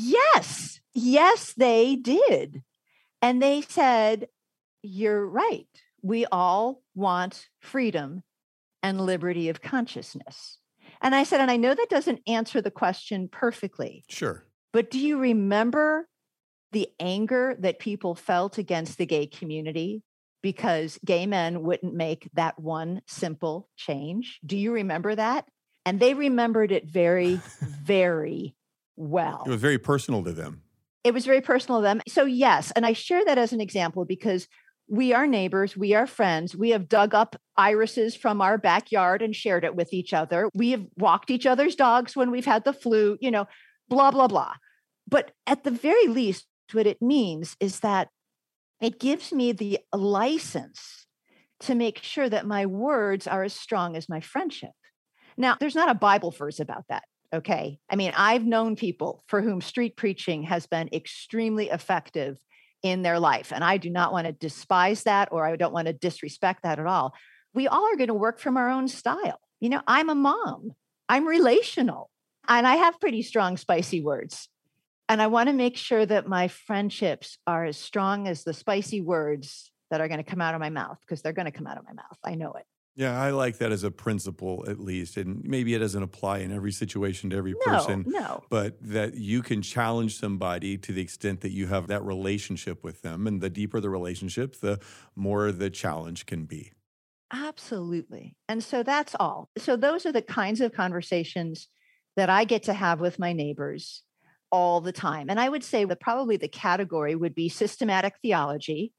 Yes. Yes, they did. And they said, you're right. We all want freedom and liberty of consciousness. And I said, and I know that doesn't answer the question perfectly.
Sure.
But do you remember the anger that people felt against the gay community because gay men wouldn't make that one simple change? Do you remember that? And they remembered it very, very well.
It was very personal to them.
It was very personal to them. So yes, and I share that as an example because we are neighbors, we are friends. We have dug up irises from our backyard and shared it with each other. We have walked each other's dogs when we've had the flu, blah, blah, blah. But at the very least, what it means is that it gives me the license to make sure that my words are as strong as my friendship. Now, there's not a Bible verse about that. Okay. I mean, I've known people for whom street preaching has been extremely effective in their life. And I do not want to despise that, or I don't want to disrespect that at all. We all are going to work from our own style. I'm a mom. I'm relational. And I have pretty strong, spicy words. And I want to make sure that my friendships are as strong as the spicy words that are going to come out of my mouth, because they're going to come out of my mouth. I know it.
Yeah, I like that as a principle, at least. And maybe it doesn't apply in every situation to every person.
No.
But that you can challenge somebody to the extent that you have that relationship with them. And the deeper the relationship, the more the challenge can be.
Absolutely. And so that's all. So those are the kinds of conversations that I get to have with my neighbors all the time. And I would say that probably the category would be systematic theology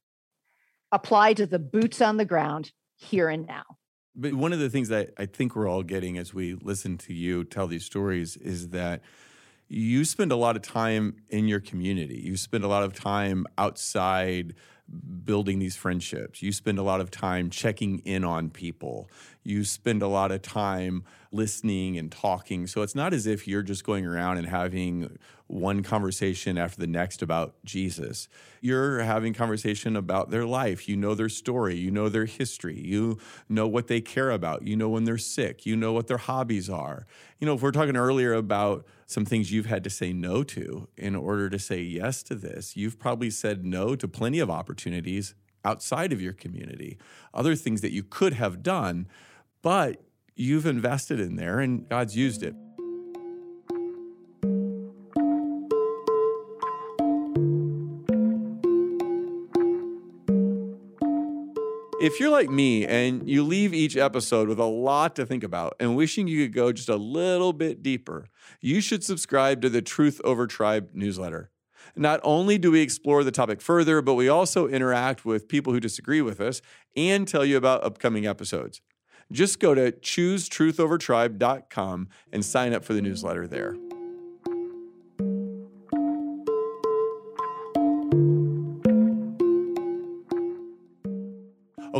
applied to the boots on the ground here and now.
But one of the things that I think we're all getting as we listen to you tell these stories is that you spend a lot of time in your community. You spend a lot of time outside building these friendships. You spend a lot of time checking in on people. You spend a lot of time listening and talking. So it's not as if you're just going around and having one conversation after the next about Jesus. You're having conversation about their life. You know their story. You know their history. You know what they care about. You know when they're sick. You know what their hobbies are. If we're talking earlier about some things you've had to say no to in order to say yes to this, you've probably said no to plenty of opportunities outside of your community, other things that you could have done, but you've invested in there and God's used it. If you're like me and you leave each episode with a lot to think about and wishing you could go just a little bit deeper, you should subscribe to the Truth Over Tribe newsletter. Not only do we explore the topic further, but we also interact with people who disagree with us and tell you about upcoming episodes. Just go to choosetruthovertribe.com and sign up for the newsletter there.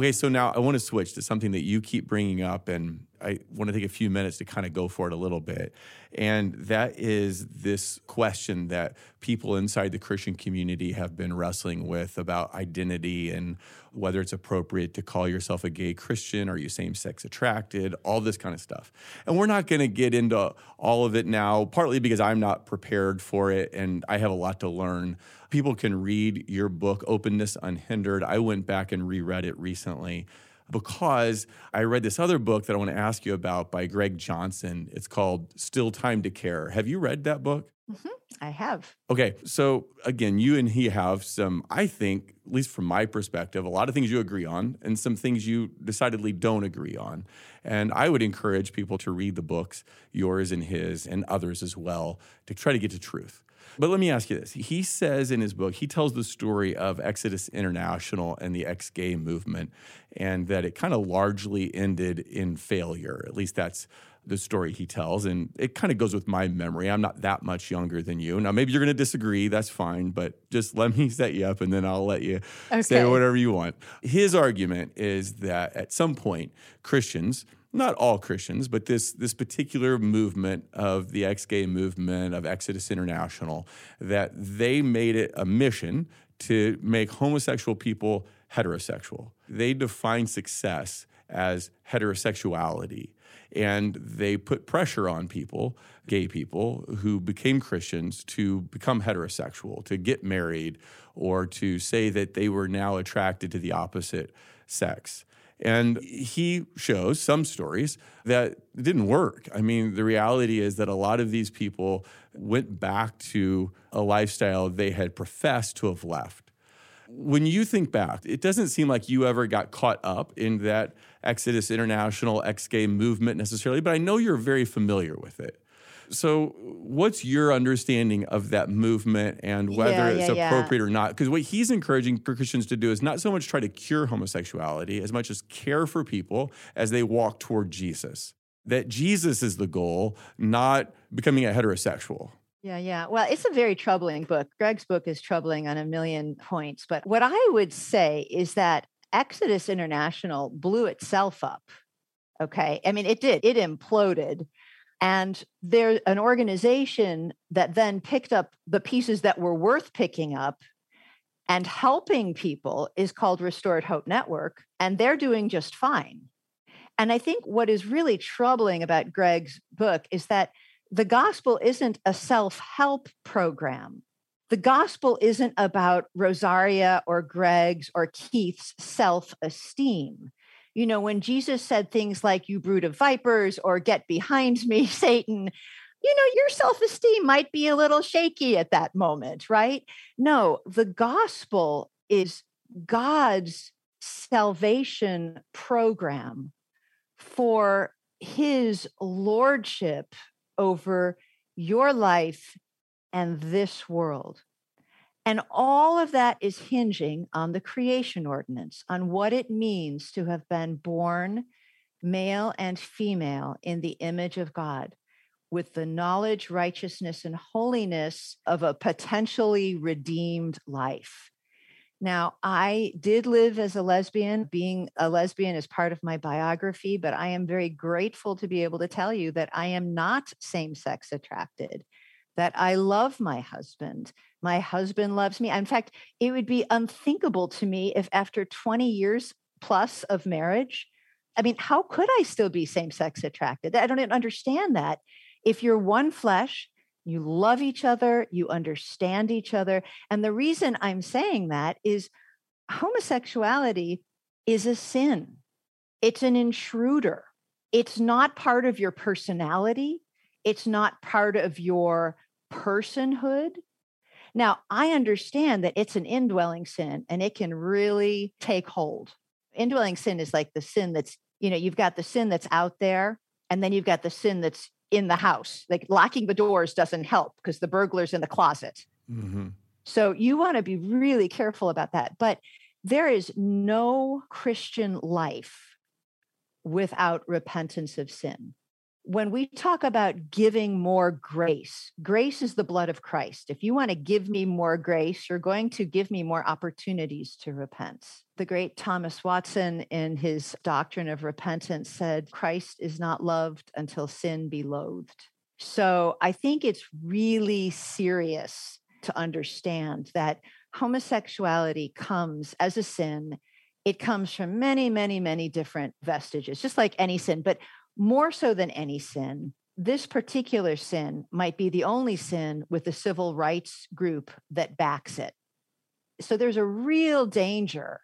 Okay, so now I want to switch to something that you keep bringing up, and I want to take a few minutes to kind of go for it a little bit. And that is this question that people inside the Christian community have been wrestling with about identity and whether it's appropriate to call yourself a gay Christian. Are you same-sex attracted? All this kind of stuff. And we're not going to get into all of it now, partly because I'm not prepared for it and I have a lot to learn. People can read your book, Openness Unhindered. I went back and reread it recently because I read this other book that I want to ask you about by Greg Johnson. It's called Still Time to Care. Have you read that book?
Mm-hmm. I have.
Okay, so again, you and he have some, I think, at least from my perspective, a lot of things you agree on and some things you decidedly don't agree on. And I would encourage people to read the books, yours and his and others as well, to try to get to truth. But let me ask you this. He says in his book, he tells the story of Exodus International and the ex-gay movement, and that it kind of largely ended in failure. At least that's the story he tells, and it kind of goes with my memory. I'm not that much younger than you. Now, maybe you're going to disagree. That's fine, but just let me set you up, and then I'll let you say whatever you want. His argument is that at some point, Christians, not all Christians, but this particular movement of the ex-gay movement of Exodus International, that they made it a mission to make homosexual people heterosexual. They define success as heterosexuality. And they put pressure on people, gay people, who became Christians to become heterosexual, to get married, or to say that they were now attracted to the opposite sex. And he shows some stories that didn't work. I mean, the reality is that a lot of these people went back to a lifestyle they had professed to have left. When you think back, it doesn't seem like you ever got caught up in that Exodus International ex-gay movement necessarily, but I know you're very familiar with it. So what's your understanding of that movement and whether it's appropriate or not? Because what he's encouraging Christians to do is not so much try to cure homosexuality as much as care for people as they walk toward Jesus. That Jesus is the goal, not becoming a heterosexual.
Yeah. Well, it's a very troubling book. Greg's book is troubling on a million points. But what I would say is that Exodus International blew itself up. Okay. I mean, it did. It imploded. And there's an organization that then picked up the pieces that were worth picking up and helping people is called Restored Hope Network. And they're doing just fine. And I think what is really troubling about Greg's book is that the gospel isn't a self-help program. The gospel isn't about Rosaria or Greg's or Keith's self-esteem. You know, when Jesus said things like, "You brood of vipers," or "Get behind me, Satan," you know, your self-esteem might be a little shaky at that moment, right? No, the gospel is God's salvation program for his lordship over your life and this world. And all of that is hinging on the creation ordinance, on what it means to have been born male and female in the image of God, with the knowledge, righteousness, and holiness of a potentially redeemed life. Now, I did live as a lesbian. Being a lesbian is part of my biography, but I am very grateful to be able to tell you that I am not same-sex attracted, that I love my husband. My husband loves me. In fact, it would be unthinkable to me if after 20 years plus of marriage, I mean, how could I still be same-sex attracted? I don't even understand that. If you're one flesh, you love each other, you understand each other. And the reason I'm saying that is homosexuality is a sin. It's an intruder. It's not part of your personality. It's not part of your personhood. Now, I understand that it's an indwelling sin and it can really take hold. Indwelling sin is like the sin that's, you know, you've got the sin that's out there, and then you've got the sin that's in the house. Like locking the doors doesn't help because the burglar's in the closet. Mm-hmm. So you want to be really careful about that. But there is no Christian life without repentance of sin. when we talk about giving more grace, grace is the blood of Christ. If you want to give me more grace, you're going to give me more opportunities to repent. The great Thomas Watson, in his Doctrine of Repentance, said, Christ is not loved until sin be loathed. So I think it's really serious to understand that homosexuality comes as a sin. It comes from many, many, many different vestiges, just like any sin. But more so than any sin, this particular sin might be the only sin with the civil rights group that backs it. So there's a real danger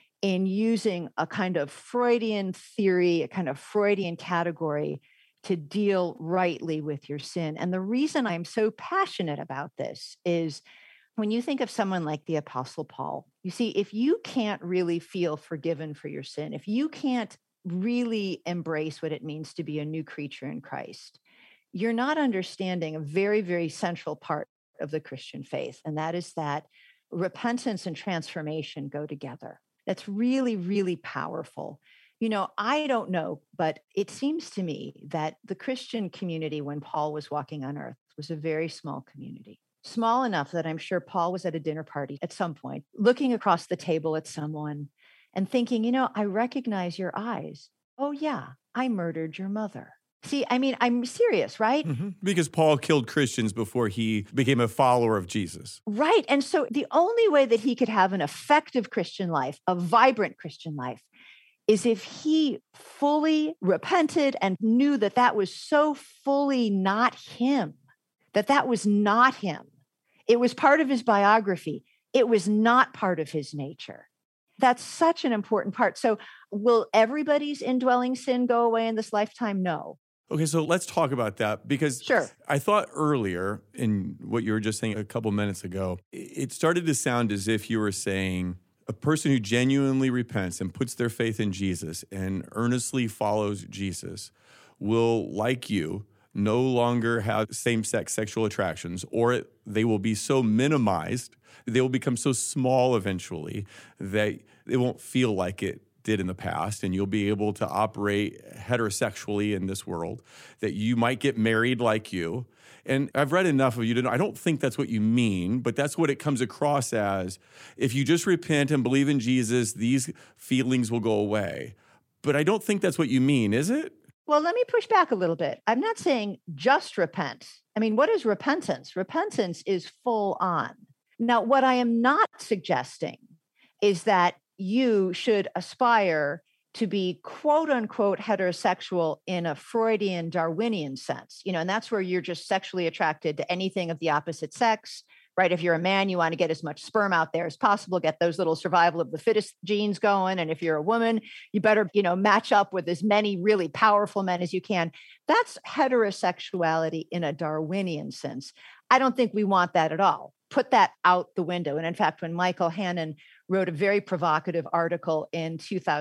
in using a kind of Freudian theory, a kind of Freudian category to deal rightly with your sin. And the reason I'm so passionate about this is when you think of someone like the Apostle Paul, you see, if you can't really feel forgiven for your sin, if you can't really embrace what it means to be a new creature in Christ, you're not understanding a very, very central part of the Christian faith. And that is that repentance and transformation go together. That's really, really powerful. You know, I don't know, but it seems to me that the Christian community when Paul was walking on earth was a very small community. Small enough that I'm sure Paul was at a dinner party at some point, looking across the table at someone and thinking, you know, I recognize your eyes. Oh, yeah, I murdered your mother. See, I mean, I'm serious, right?
Mm-hmm. Because Paul killed Christians before he became a follower of Jesus.
Right. And so the only way that he could have an effective Christian life, a vibrant Christian life, is if he fully repented and knew that that was so fully not him, that was not him. It was part of his biography. It was not part of his nature. That's such an important part. So will everybody's indwelling sin go away in this lifetime? No.
Okay, so let's talk about that because
Sure.
I thought earlier in what you were just saying a couple minutes ago, it started to sound as if you were saying a person who genuinely repents and puts their faith in Jesus and earnestly follows Jesus will, like you, no longer have same-sex sexual attractions, or they will be so minimized, they will become so small eventually that it won't feel like it did in the past, and you'll be able to operate heterosexually in this world, that you might get married like you. And I've read enough of you to know, I don't think that's what you mean, but that's what it comes across as. If you just repent and believe in Jesus, these feelings will go away. But I don't think that's what you mean, is it?
Well, let me push back a little bit. I'm not saying just repent. I mean, what is repentance? Repentance is full on. Now, what I am not suggesting is that you should aspire to be quote unquote heterosexual in a Freudian Darwinian sense, you know, and that's where you're just sexually attracted to anything of the opposite sex, right? If you're a man, you want to get as much sperm out there as possible, get those little survival of the fittest genes going. And if you're a woman, you better, you know, match up with as many really powerful men as you can. That's heterosexuality in a Darwinian sense. I don't think we want that at all. Put that out the window. And in fact, when Michael Hannon wrote a very provocative article in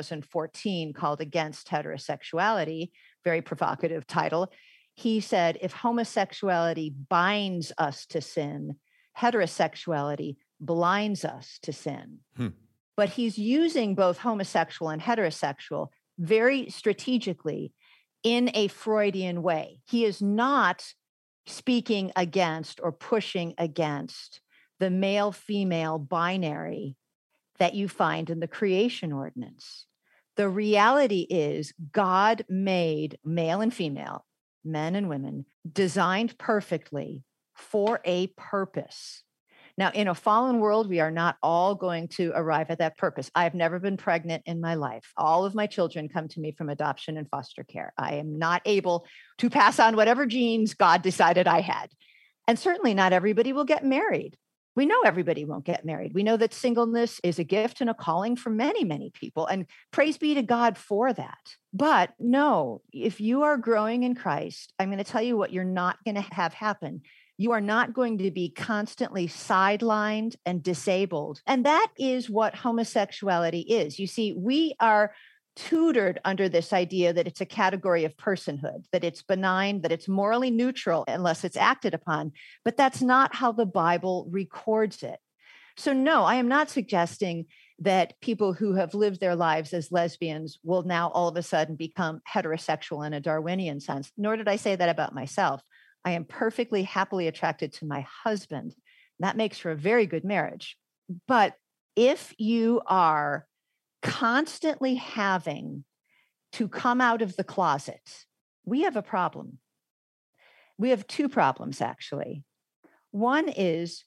2014 called Against Heterosexuality, very provocative title, he said, if homosexuality binds us to sin, heterosexuality blinds us to sin. But he's using both homosexual and heterosexual very strategically in a Freudian way. He is not speaking against or pushing against the male-female binary that you find in the creation ordinance. The reality is God made male and female, men and women, designed perfectly for a purpose. Now, in a fallen world, we are not all going to arrive at that purpose. I've never been pregnant in my life. All of my children come to me from adoption and foster care. I am not able to pass on whatever genes God decided I had. And certainly not everybody will get married. We know everybody won't get married. We know that singleness is a gift and a calling for many, many people. And praise be to God for that. But no, if you are growing in Christ, I'm going to tell you what you're not going to have happen. You are not going to be constantly sidelined and disabled. And that is what homosexuality is. You see, we are tutored under this idea that it's a category of personhood, that it's benign, that it's morally neutral unless it's acted upon. But that's not how the Bible records it. So no, I am not suggesting that people who have lived their lives as lesbians will now all of a sudden become heterosexual in a Darwinian sense. Nor did I say that about myself. I am perfectly happily attracted to my husband. That makes for a very good marriage. But if you are constantly having to come out of the closet, we have a problem. We have two problems, actually. One is,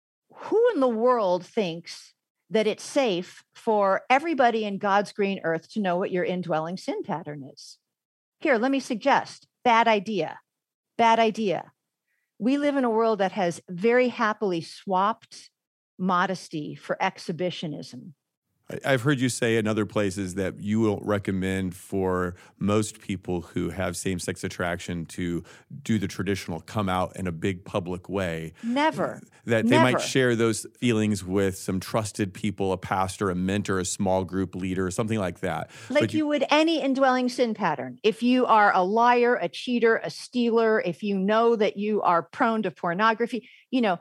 who in the world thinks that it's safe for everybody in God's green earth to know what your indwelling sin pattern is? Here, let me suggest, bad idea. Bad idea. We live in a world that has very happily swapped modesty for exhibitionism.
I've heard you say in other places that you will recommend for most people who have same-sex attraction to do the traditional come out in a big public way.
Never.
That they might share those feelings with some trusted people, a pastor, a mentor, a small group leader, something like that.
Like you would any indwelling sin pattern. If you are a liar, a cheater, a stealer, if you know that you are prone to pornography,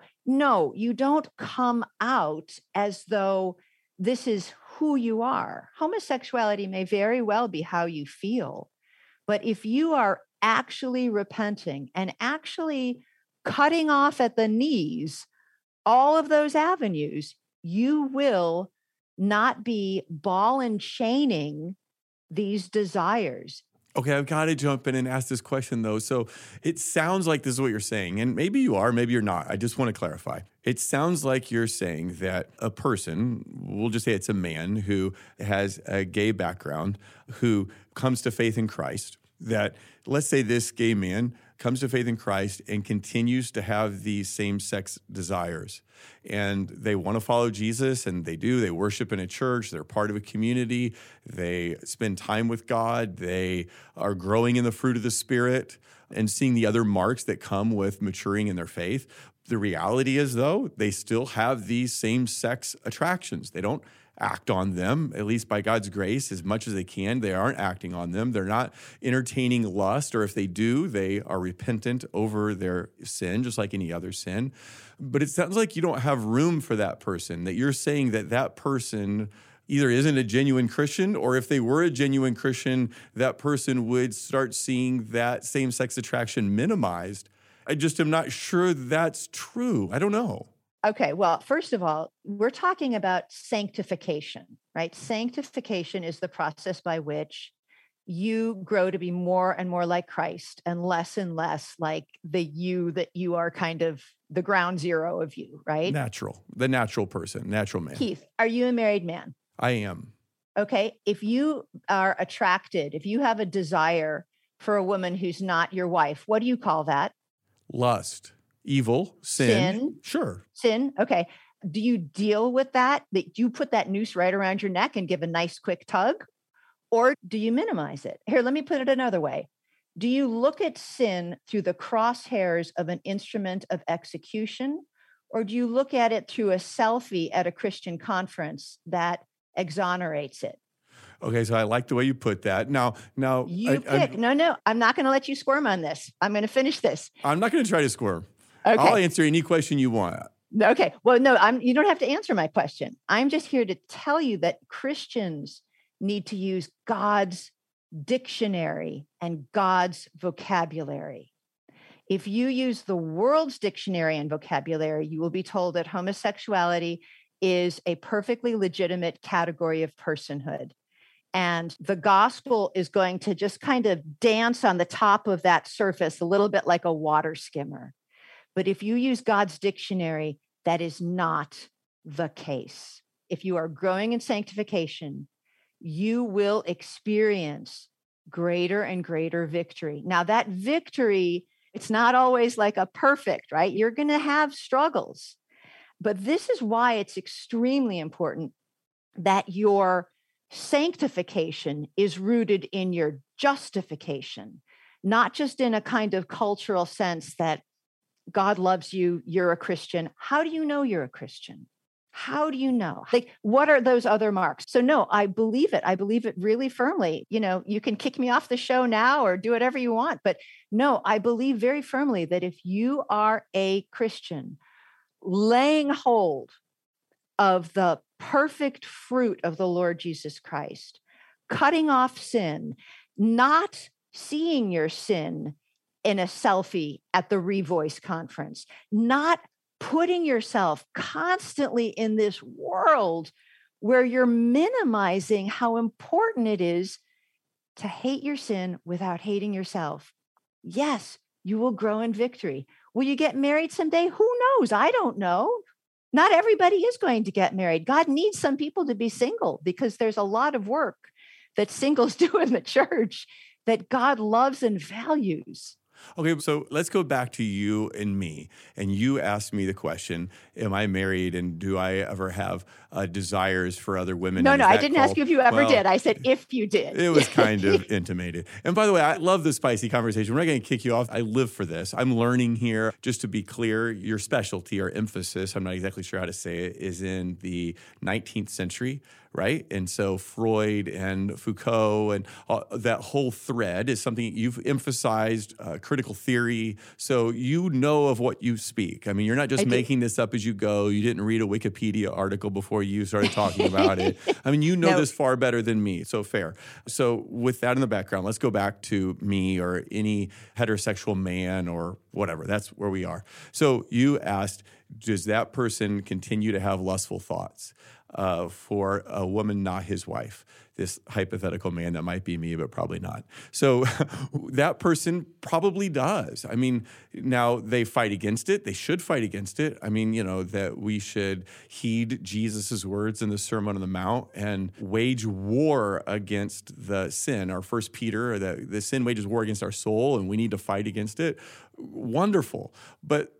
no, you don't come out as though this is who you are. Homosexuality may very well be how you feel. But if you are actually repenting and actually cutting off at the knees all of those avenues, you will not be ball and chaining these desires.
Okay, I've got to jump in and ask this question, though. So it sounds like this is what you're saying, and maybe you are, maybe you're not. I just want to clarify. It sounds like you're saying that a person, we'll just say it's a man who has a gay background, who comes to faith in Christ, that let's say this gay man comes to faith in Christ and continues to have these same-sex desires. And they want to follow Jesus, and they do. They worship in a church. They're part of a community. They spend time with God. They are growing in the fruit of the Spirit and seeing the other marks that come with maturing in their faith. The reality is, though, they still have these same-sex attractions. They don't act on them, at least by God's grace, as much as they can. They aren't acting on them. They're not entertaining lust, or if they do, they are repentant over their sin, just like any other sin. But it sounds like you don't have room for that person, that you're saying that that person either isn't a genuine Christian, or if they were a genuine Christian, that person would start seeing that same-sex attraction minimized. I just am not sure that's true. I don't know.
Okay, well, first of all, we're talking about sanctification, right? Sanctification is the process by which you grow to be more and more like Christ and less like the you that you are kind of the ground zero of you, right?
The natural person, natural man.
Keith, are you a married man?
I am.
Okay, if you are attracted, if you have a desire for a woman who's not your wife, what do you call that?
Lust. Evil, sin. Sure.
Sin. Okay. Do you deal with that? That you put that noose right around your neck and give a nice quick tug? Or do you minimize it? Here, let me put it another way. Do you look at sin through the crosshairs of an instrument of execution? Or do you look at it through a selfie at a Christian conference that exonerates it?
Okay, so I like the way you put that. Now,
you pick. No, I'm not going to let you squirm on this. I'm going to finish this.
I'm not going to try to squirm.
Okay.
I'll answer any question you want.
Okay. Well, no, you don't have to answer my question. I'm just here to tell you that Christians need to use God's dictionary and God's vocabulary. If you use the world's dictionary and vocabulary, you will be told that homosexuality is a perfectly legitimate category of personhood. And the gospel is going to just kind of dance on the top of that surface a little bit like a water skimmer. But if you use God's dictionary, that is not the case. If you are growing in sanctification, you will experience greater and greater victory. Now, that victory, it's not always like a perfect, right? You're going to have struggles. But this is why it's extremely important that your sanctification is rooted in your justification, not just in a kind of cultural sense that God loves you, you're a Christian. How do you know you're a Christian? How do you know? Like, what are those other marks? So no, I believe it. I believe it really firmly. You can kick me off the show now or do whatever you want. But no, I believe very firmly that if you are a Christian, laying hold of the perfect fruit of the Lord Jesus Christ, cutting off sin, not seeing your sin in a selfie at the Revoice conference, not putting yourself constantly in this world where you're minimizing how important it is to hate your sin without hating yourself. Yes, you will grow in victory. Will you get married someday? Who knows? I don't know. Not everybody is going to get married. God needs some people to be single because there's a lot of work that singles do in the church that God loves and values.
Okay, so let's go back to you and me. And you asked me the question, am I married and do I ever have desires for other women?
No, I didn't ask you if you ever did. I said if you did.
It was kind of intimated. And by the way, I love the spicy conversation. We're not going to kick you off. I live for this. I'm learning here. Just to be clear, your specialty or emphasis, I'm not exactly sure how to say it, is in the 19th century, right? And so Freud and Foucault and that whole thread is something you've emphasized, critical theory. So you know of what you speak. I mean, you're not just making this up as you go. You didn't read a Wikipedia article before you started talking about it. I mean, you know this far better than me. So fair. So with that in the background, let's go back to me or any heterosexual man or whatever. That's where we are. So you asked, does that person continue to have lustful thoughts for a woman not his wife? This hypothetical man that might be me, but probably not. So that person probably does. I mean, now they fight against it. They should fight against it. I mean, that we should heed Jesus's words in the Sermon on the Mount and wage war against the sin. Our 1 Peter, the sin wages war against our soul, and we need to fight against it. Wonderful. But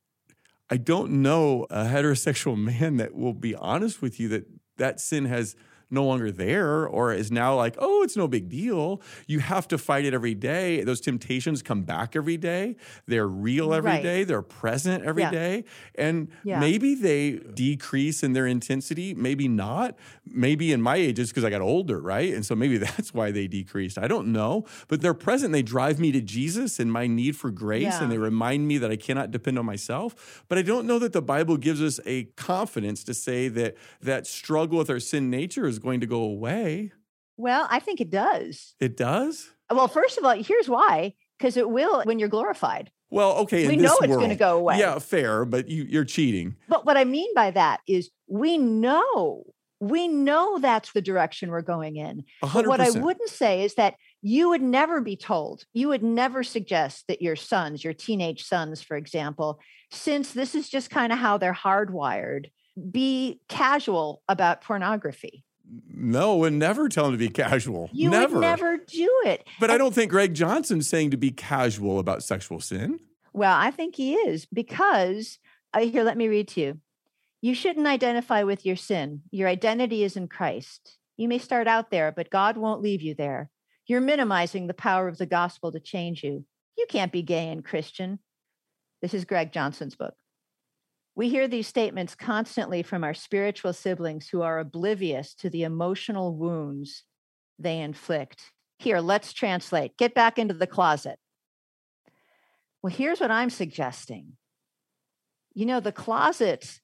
I don't know a heterosexual man that will be honest with you that sin has no longer there or is now like, oh, it's no big deal. You have to fight it every day. Those temptations come back every day. They're real every day. They're present every day. And maybe they decrease in their intensity, maybe not. Maybe in my age, it's because I got older, right? And so maybe that's why they decreased. I don't know. But they're present. They drive me to Jesus and my need for grace, and they remind me that I cannot depend on myself. But I don't know that the Bible gives us a confidence to say that struggle with our sin nature is going to go away.
Well, I think it does.
It does?
Well, first of all, here's why. Because it will when you're glorified.
Well, okay,
we know it's going to go away.
Yeah, fair, but you're cheating.
But what I mean by that is we know that's the direction we're going in.
100%.
But what I wouldn't say is that you would never be told, you would never suggest that your sons, your teenage sons, for example, since this is just kind of how they're hardwired, be casual about pornography.
No, and never tell them to be casual.
You would never do it.
But I don't think Greg Johnson's saying to be casual about sexual sin.
Well, I think he is because, here, let me read to you. You shouldn't identify with your sin. Your identity is in Christ. You may start out there, but God won't leave you there. You're minimizing the power of the gospel to change you. You can't be gay and Christian. This is Greg Johnson's book. We hear these statements constantly from our spiritual siblings who are oblivious to the emotional wounds they inflict. Here, let's translate. Get back into the closet. Well, here's what I'm suggesting. The closet,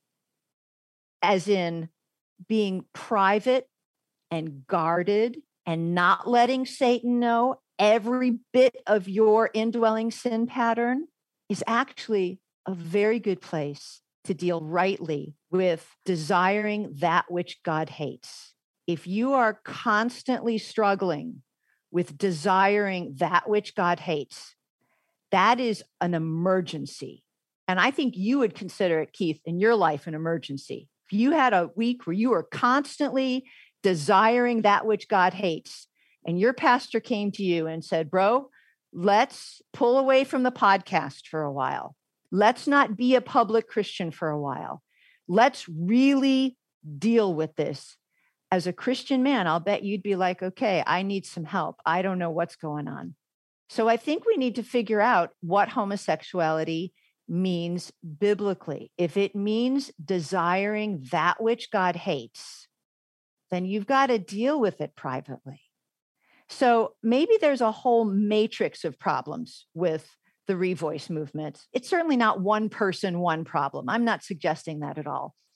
as in being private and guarded and not letting Satan know every bit of your indwelling sin pattern, is actually a very good place to deal rightly with desiring that which God hates. If you are constantly struggling with desiring that which God hates, that is an emergency. And I think you would consider it, Keith, in your life, an emergency. If you had a week where you were constantly desiring that which God hates, and your pastor came to you and said, bro, let's pull away from the podcast for a while. Let's not be a public Christian for a while. Let's really deal with this. As a Christian man, I'll bet you'd be like, okay, I need some help. I don't know what's going on. So I think we need to figure out what homosexuality means biblically. If it means desiring that which God hates, then you've got to deal with it privately. So maybe there's a whole matrix of problems with the Revoice movement. It's certainly not one person, one problem. I'm not suggesting that at all.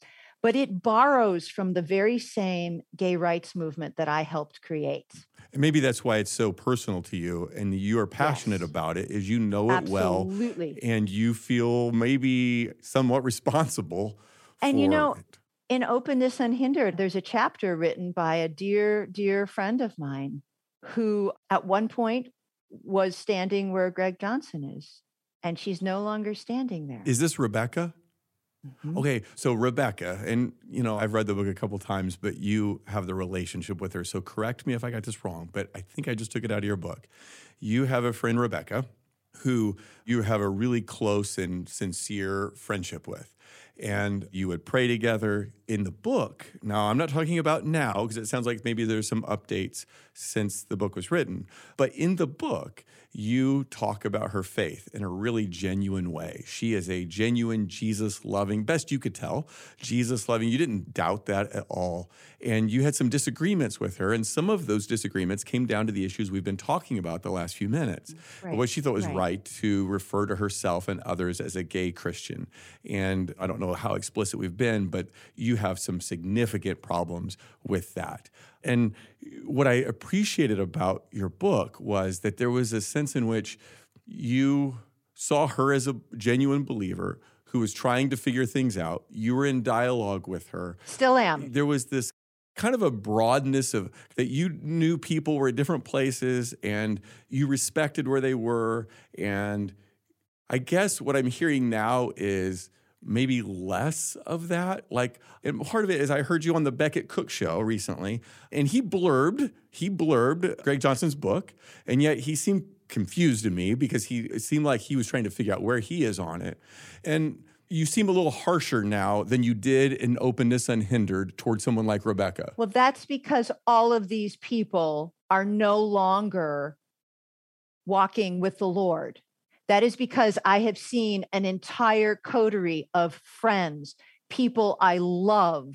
but it borrows from the very same gay rights movement that I helped create.
And maybe that's why it's so personal to you and you are passionate about it, is you know it well.
Absolutely.
And you feel maybe somewhat responsible
and
for it.
In Openness Unhindered, there's a chapter written by a dear, dear friend of mine who at one point was standing where Greg Johnson is, and she's no longer standing there.
Is this Rebecca?
Mm-hmm.
Okay, so Rebecca, and I've read the book a couple times, but you have the relationship with her. So correct me if I got this wrong, but I think I just took it out of your book. You have a friend, Rebecca, who you have a really close and sincere friendship with. And you would pray together in the book. Now, I'm not talking about now, because it sounds like maybe there's some updates since the book was written. But in the book, you talk about her faith in a really genuine way. She is a genuine Jesus-loving, best you could tell, Jesus-loving. You didn't doubt that at all. And you had some disagreements with her. And some of those disagreements came down to the issues we've been talking about the last few minutes.
Right.
What she thought was right to refer to herself and others as a gay Christian. And I don't know how explicit we've been, but you have some significant problems with that. And what I appreciated about your book was that there was a sense in which you saw her as a genuine believer who was trying to figure things out. You were in dialogue with her.
Still am.
There was this kind of a broadness of that you knew people were at different places and you respected where they were. And I guess what I'm hearing now is maybe less of that. And part of it is I heard you on the Becket Cook show recently, and he blurbed Greg Johnson's book, and yet he seemed confused to me because it seemed like he was trying to figure out where he is on it. And you seem a little harsher now than you did in Openness Unhindered towards someone like Rebecca.
Well, that's because all of these people are no longer walking with the Lord. That is because I have seen an entire coterie of friends, people I love,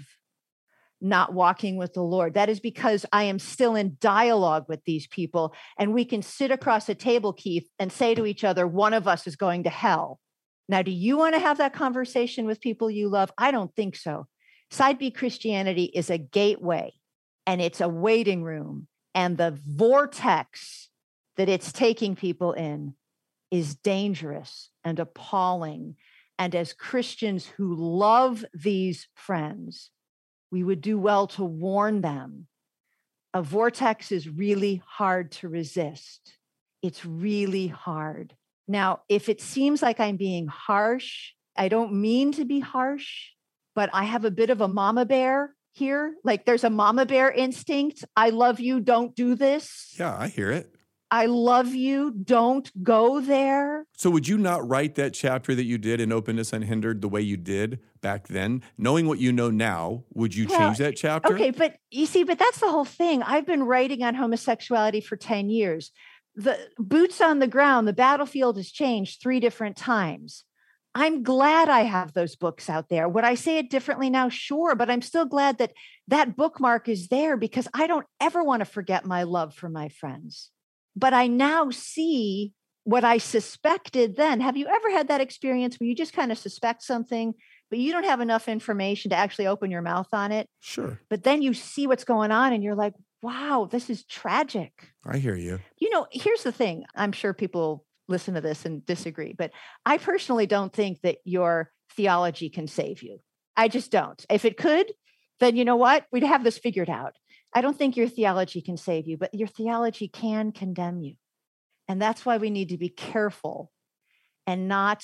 not walking with the Lord. That is because I am still in dialogue with these people, and we can sit across a table, Keith, and say to each other, one of us is going to hell. Now, do you want to have that conversation with people you love? I don't think so. Side B Christianity is a gateway, and it's a waiting room, and the vortex that it's taking people in is dangerous and appalling. And as Christians who love these friends, we would do well to warn them. A vortex is really hard to resist. It's really hard. Now, if it seems like I'm being harsh, I don't mean to be harsh, but I have a bit of a mama bear here. Like there's a mama bear instinct. I love you. Don't do this.
Yeah, I hear it.
I love you. Don't go there.
So would you not write that chapter that you did in Openness Unhindered the way you did back then? Knowing what you know now, would you change that chapter?
Okay, but that's the whole thing. I've been writing on homosexuality for 10 years. The boots on the ground, the battlefield has changed 3 different times. I'm glad I have those books out there. Would I say it differently now? Sure, but I'm still glad that that bookmark is there because I don't ever want to forget my love for my friends. But I now see what I suspected then. Have you ever had that experience where you just kind of suspect something, but you don't have enough information to actually open your mouth on it?
Sure.
But then you see what's going on and you're like, wow, this is tragic.
I hear you.
Here's the thing. I'm sure people listen to this and disagree, but I personally don't think that your theology can save you. I just don't. If it could, then you know what? We'd have this figured out. I don't think your theology can save you, but your theology can condemn you. And that's why we need to be careful and not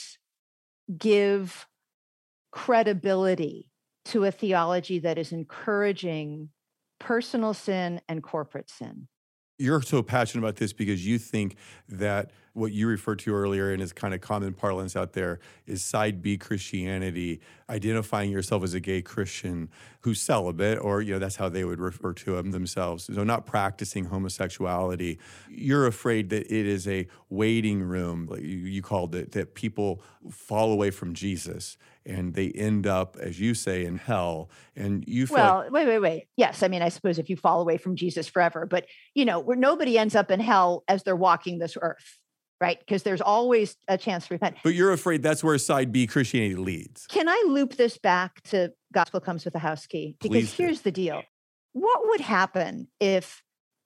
give credibility to a theology that is encouraging personal sin and corporate sin.
You're so passionate about this because you think that what you referred to earlier and is kind of common parlance out there is side B Christianity, identifying yourself as a gay Christian who's celibate, or that's how they would refer to them themselves. So not practicing homosexuality. You're afraid that it is a waiting room, like you called it, that people fall away from Jesus and they end up, as you say, in hell. And you feel
wait. Yes, I mean, I suppose if you fall away from Jesus forever, but where nobody ends up in hell as they're walking this earth, right? Because there's always a chance to repent.
But you're afraid that's where side B Christianity leads.
Can I loop this back to gospel comes with a house key, because
Please do.
here's the deal. What would happen if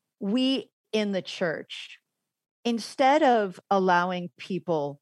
we in the church, instead of allowing people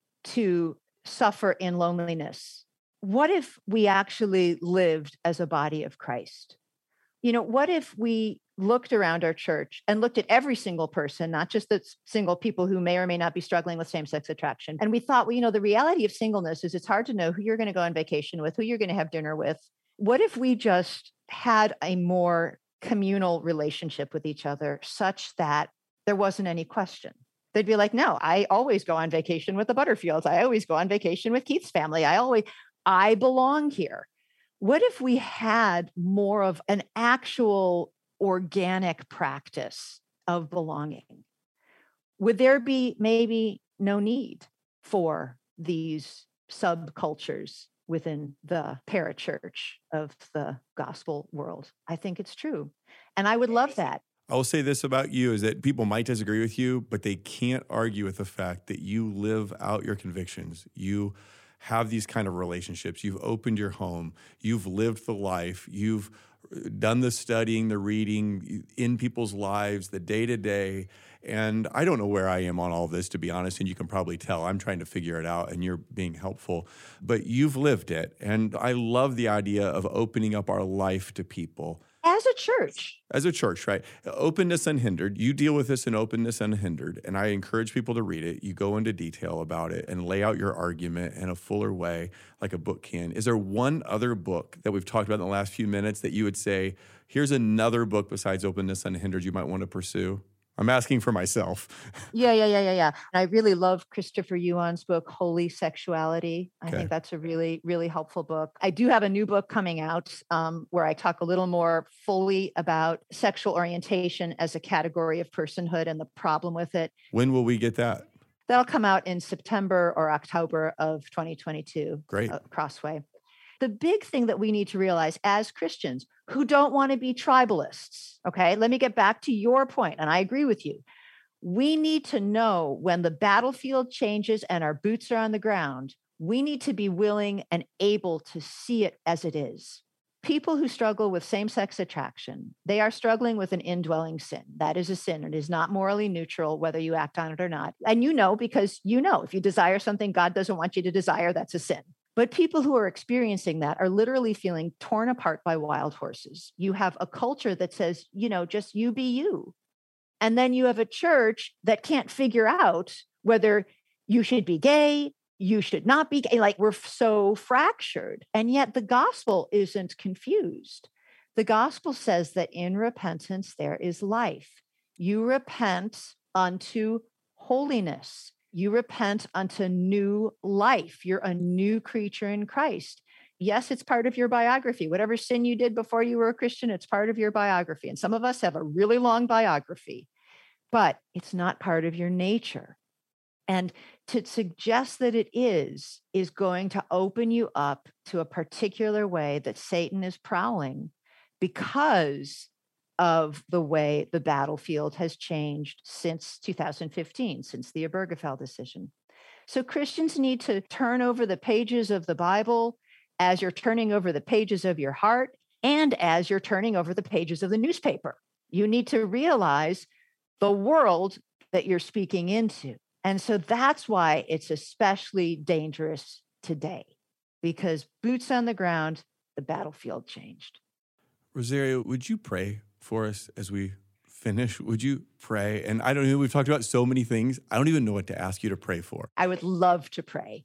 to suffer in loneliness, what if we actually lived as a body of Christ? What if we looked around our church and looked at every single person, not just the single people who may or may not be struggling with same-sex attraction, and we thought, well, the reality of singleness is it's hard to know who you're going to go on vacation with, who you're going to have dinner with. What if we just had a more communal relationship with each other such that there wasn't any question? They'd be like, no, I always go on vacation with the Butterfields. I always go on vacation with Keith's family. I belong here. What if we had more of an actual organic practice of belonging? Would there be maybe no need for these subcultures within the parachurch of the gospel world? I think it's true. And I would love that.
I will say this about you is that people might disagree with you, but they can't argue with the fact that you live out your convictions. You have these kind of relationships. You've opened your home. You've lived the life. You've done the studying, the reading in people's lives, the day-to-day. And I don't know where I am on all this, to be honest, and you can probably tell. I'm trying to figure it out, and you're being helpful. But you've lived it, and I love the idea of opening up our life to people.
As a church.
As a church, right? Openness Unhindered. You deal with this in Openness Unhindered, and I encourage people to read it. You go into detail about it and lay out your argument in a fuller way, like a book can. Is there one other book that we've talked about in the last few minutes that you would say, here's another book besides Openness Unhindered you might want to pursue? I'm asking for myself.
Yeah. I really love Christopher Yuan's book, Holy Sexuality. I think that's a really, really helpful book. I do have a new book coming out where I talk a little more fully about sexual orientation as a category of personhood and the problem with it.
When will we get that?
That'll come out in September or October of 2022.
Great.
Crossway. The big thing that we need to realize as Christians who don't want to be tribalists, okay, let me get back to your point, and I agree with you. We need to know when the battlefield changes and our boots are on the ground, we need to be willing and able to see it as it is. People who struggle with same-sex attraction, they are struggling with an indwelling sin. That is a sin. It is not morally neutral whether you act on it or not. And because if you desire something God doesn't want you to desire, that's a sin. But people who are experiencing that are literally feeling torn apart by wild horses. You have a culture that says, just you be you. And then you have a church that can't figure out whether you should be gay, you should not be gay. Like, we're so fractured. And yet the gospel isn't confused. The gospel says that in repentance, there is life. You repent unto holiness. You repent unto new life. You're a new creature in Christ. Yes, it's part of your biography. Whatever sin you did before you were a Christian, it's part of your biography. And some of us have a really long biography, but it's not part of your nature. And to suggest that it is going to open you up to a particular way that Satan is prowling because of the way the battlefield has changed since 2015, since the Obergefell decision. So Christians need to turn over the pages of the Bible as you're turning over the pages of your heart and as you're turning over the pages of the newspaper. You need to realize the world that you're speaking into. And so that's why it's especially dangerous today, because boots on the ground, the battlefield changed.
Rosaria, would you pray for us as we finish? Would you pray? And I don't know, we've talked about so many things. I don't even know what to ask you to pray for.
I would love to pray.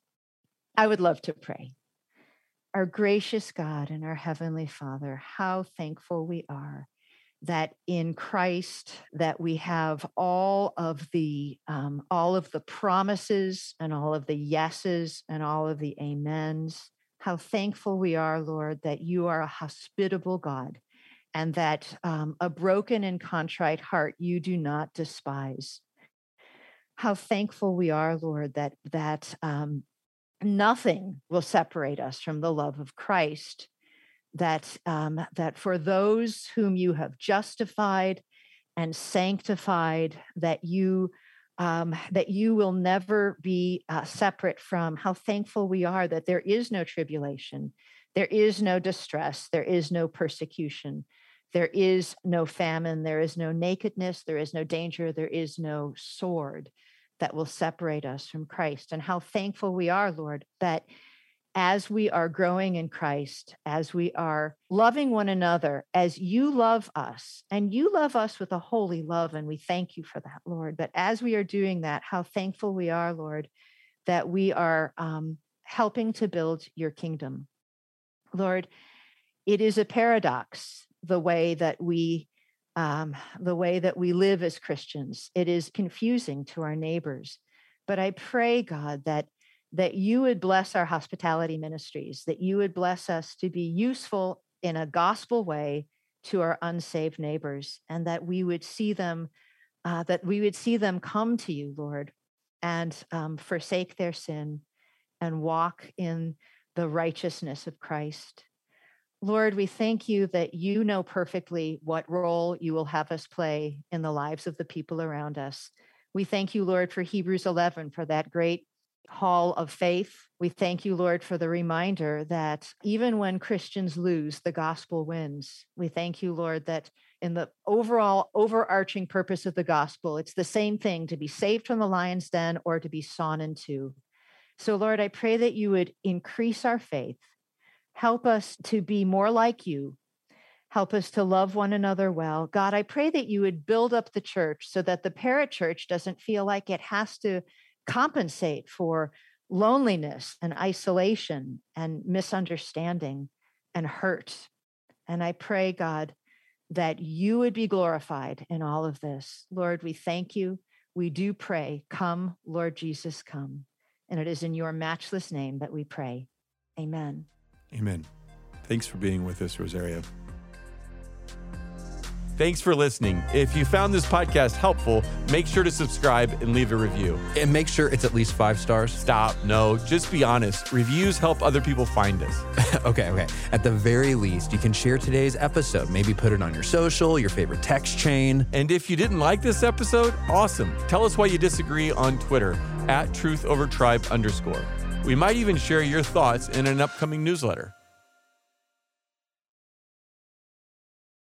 Our gracious God and our Heavenly Father, how thankful we are that in Christ that we have all of the promises and all of the yeses and all of the amens. How thankful we are, Lord, that you are a hospitable God and that a broken and contrite heart you do not despise. How thankful we are, Lord, that nothing will separate us from the love of Christ. That for those whom you have justified and sanctified, that you will never be separate from. How thankful we are that there is no tribulation, There is no distress. There is no persecution. There is no famine. There is no nakedness. There is no danger. There is no sword that will separate us from Christ. And how thankful we are, Lord, that as we are growing in Christ, as we are loving one another, as you love us, and you love us with a holy love, and we thank you for that, Lord. But as we are doing that, how thankful we are, Lord, that we are helping to build your kingdom. Lord, it is a paradox, the way that we live as Christians. It is confusing to our neighbors. But I pray, God, that you would bless our hospitality ministries, that you would bless us to be useful in a gospel way to our unsaved neighbors, and that we would see them, come to you, Lord, and forsake their sin and walk in the righteousness of Christ. Lord, we thank you that you know perfectly what role you will have us play in the lives of the people around us. We thank you, Lord, for Hebrews 11, for that great hall of faith. We thank you, Lord, for the reminder that even when Christians lose, the gospel wins. We thank you, Lord, that in the overall overarching purpose of the gospel, it's the same thing, to be saved from the lion's den or to be sawn in two. So, Lord, I pray that you would increase our faith. Help us to be more like you. Help us to love one another well. God, I pray that you would build up the church so that the parachurch doesn't feel like it has to compensate for loneliness and isolation and misunderstanding and hurt. And I pray, God, that you would be glorified in all of this. Lord, we thank you. We do pray, come, Lord Jesus, come. And it is in your matchless name that we pray. Amen.
Amen. Thanks for being with us, Rosaria. Thanks for listening. If you found this podcast helpful, make sure to subscribe and leave a review.
And make sure it's at least 5 stars.
Stop. No, just be honest. Reviews help other people find us.
Okay. At the very least, you can share today's episode. Maybe put it on your social, your favorite text chain.
And if you didn't like this episode, awesome. Tell us why you disagree on Twitter @TruthOverTribe_. We might even share your thoughts in an upcoming newsletter.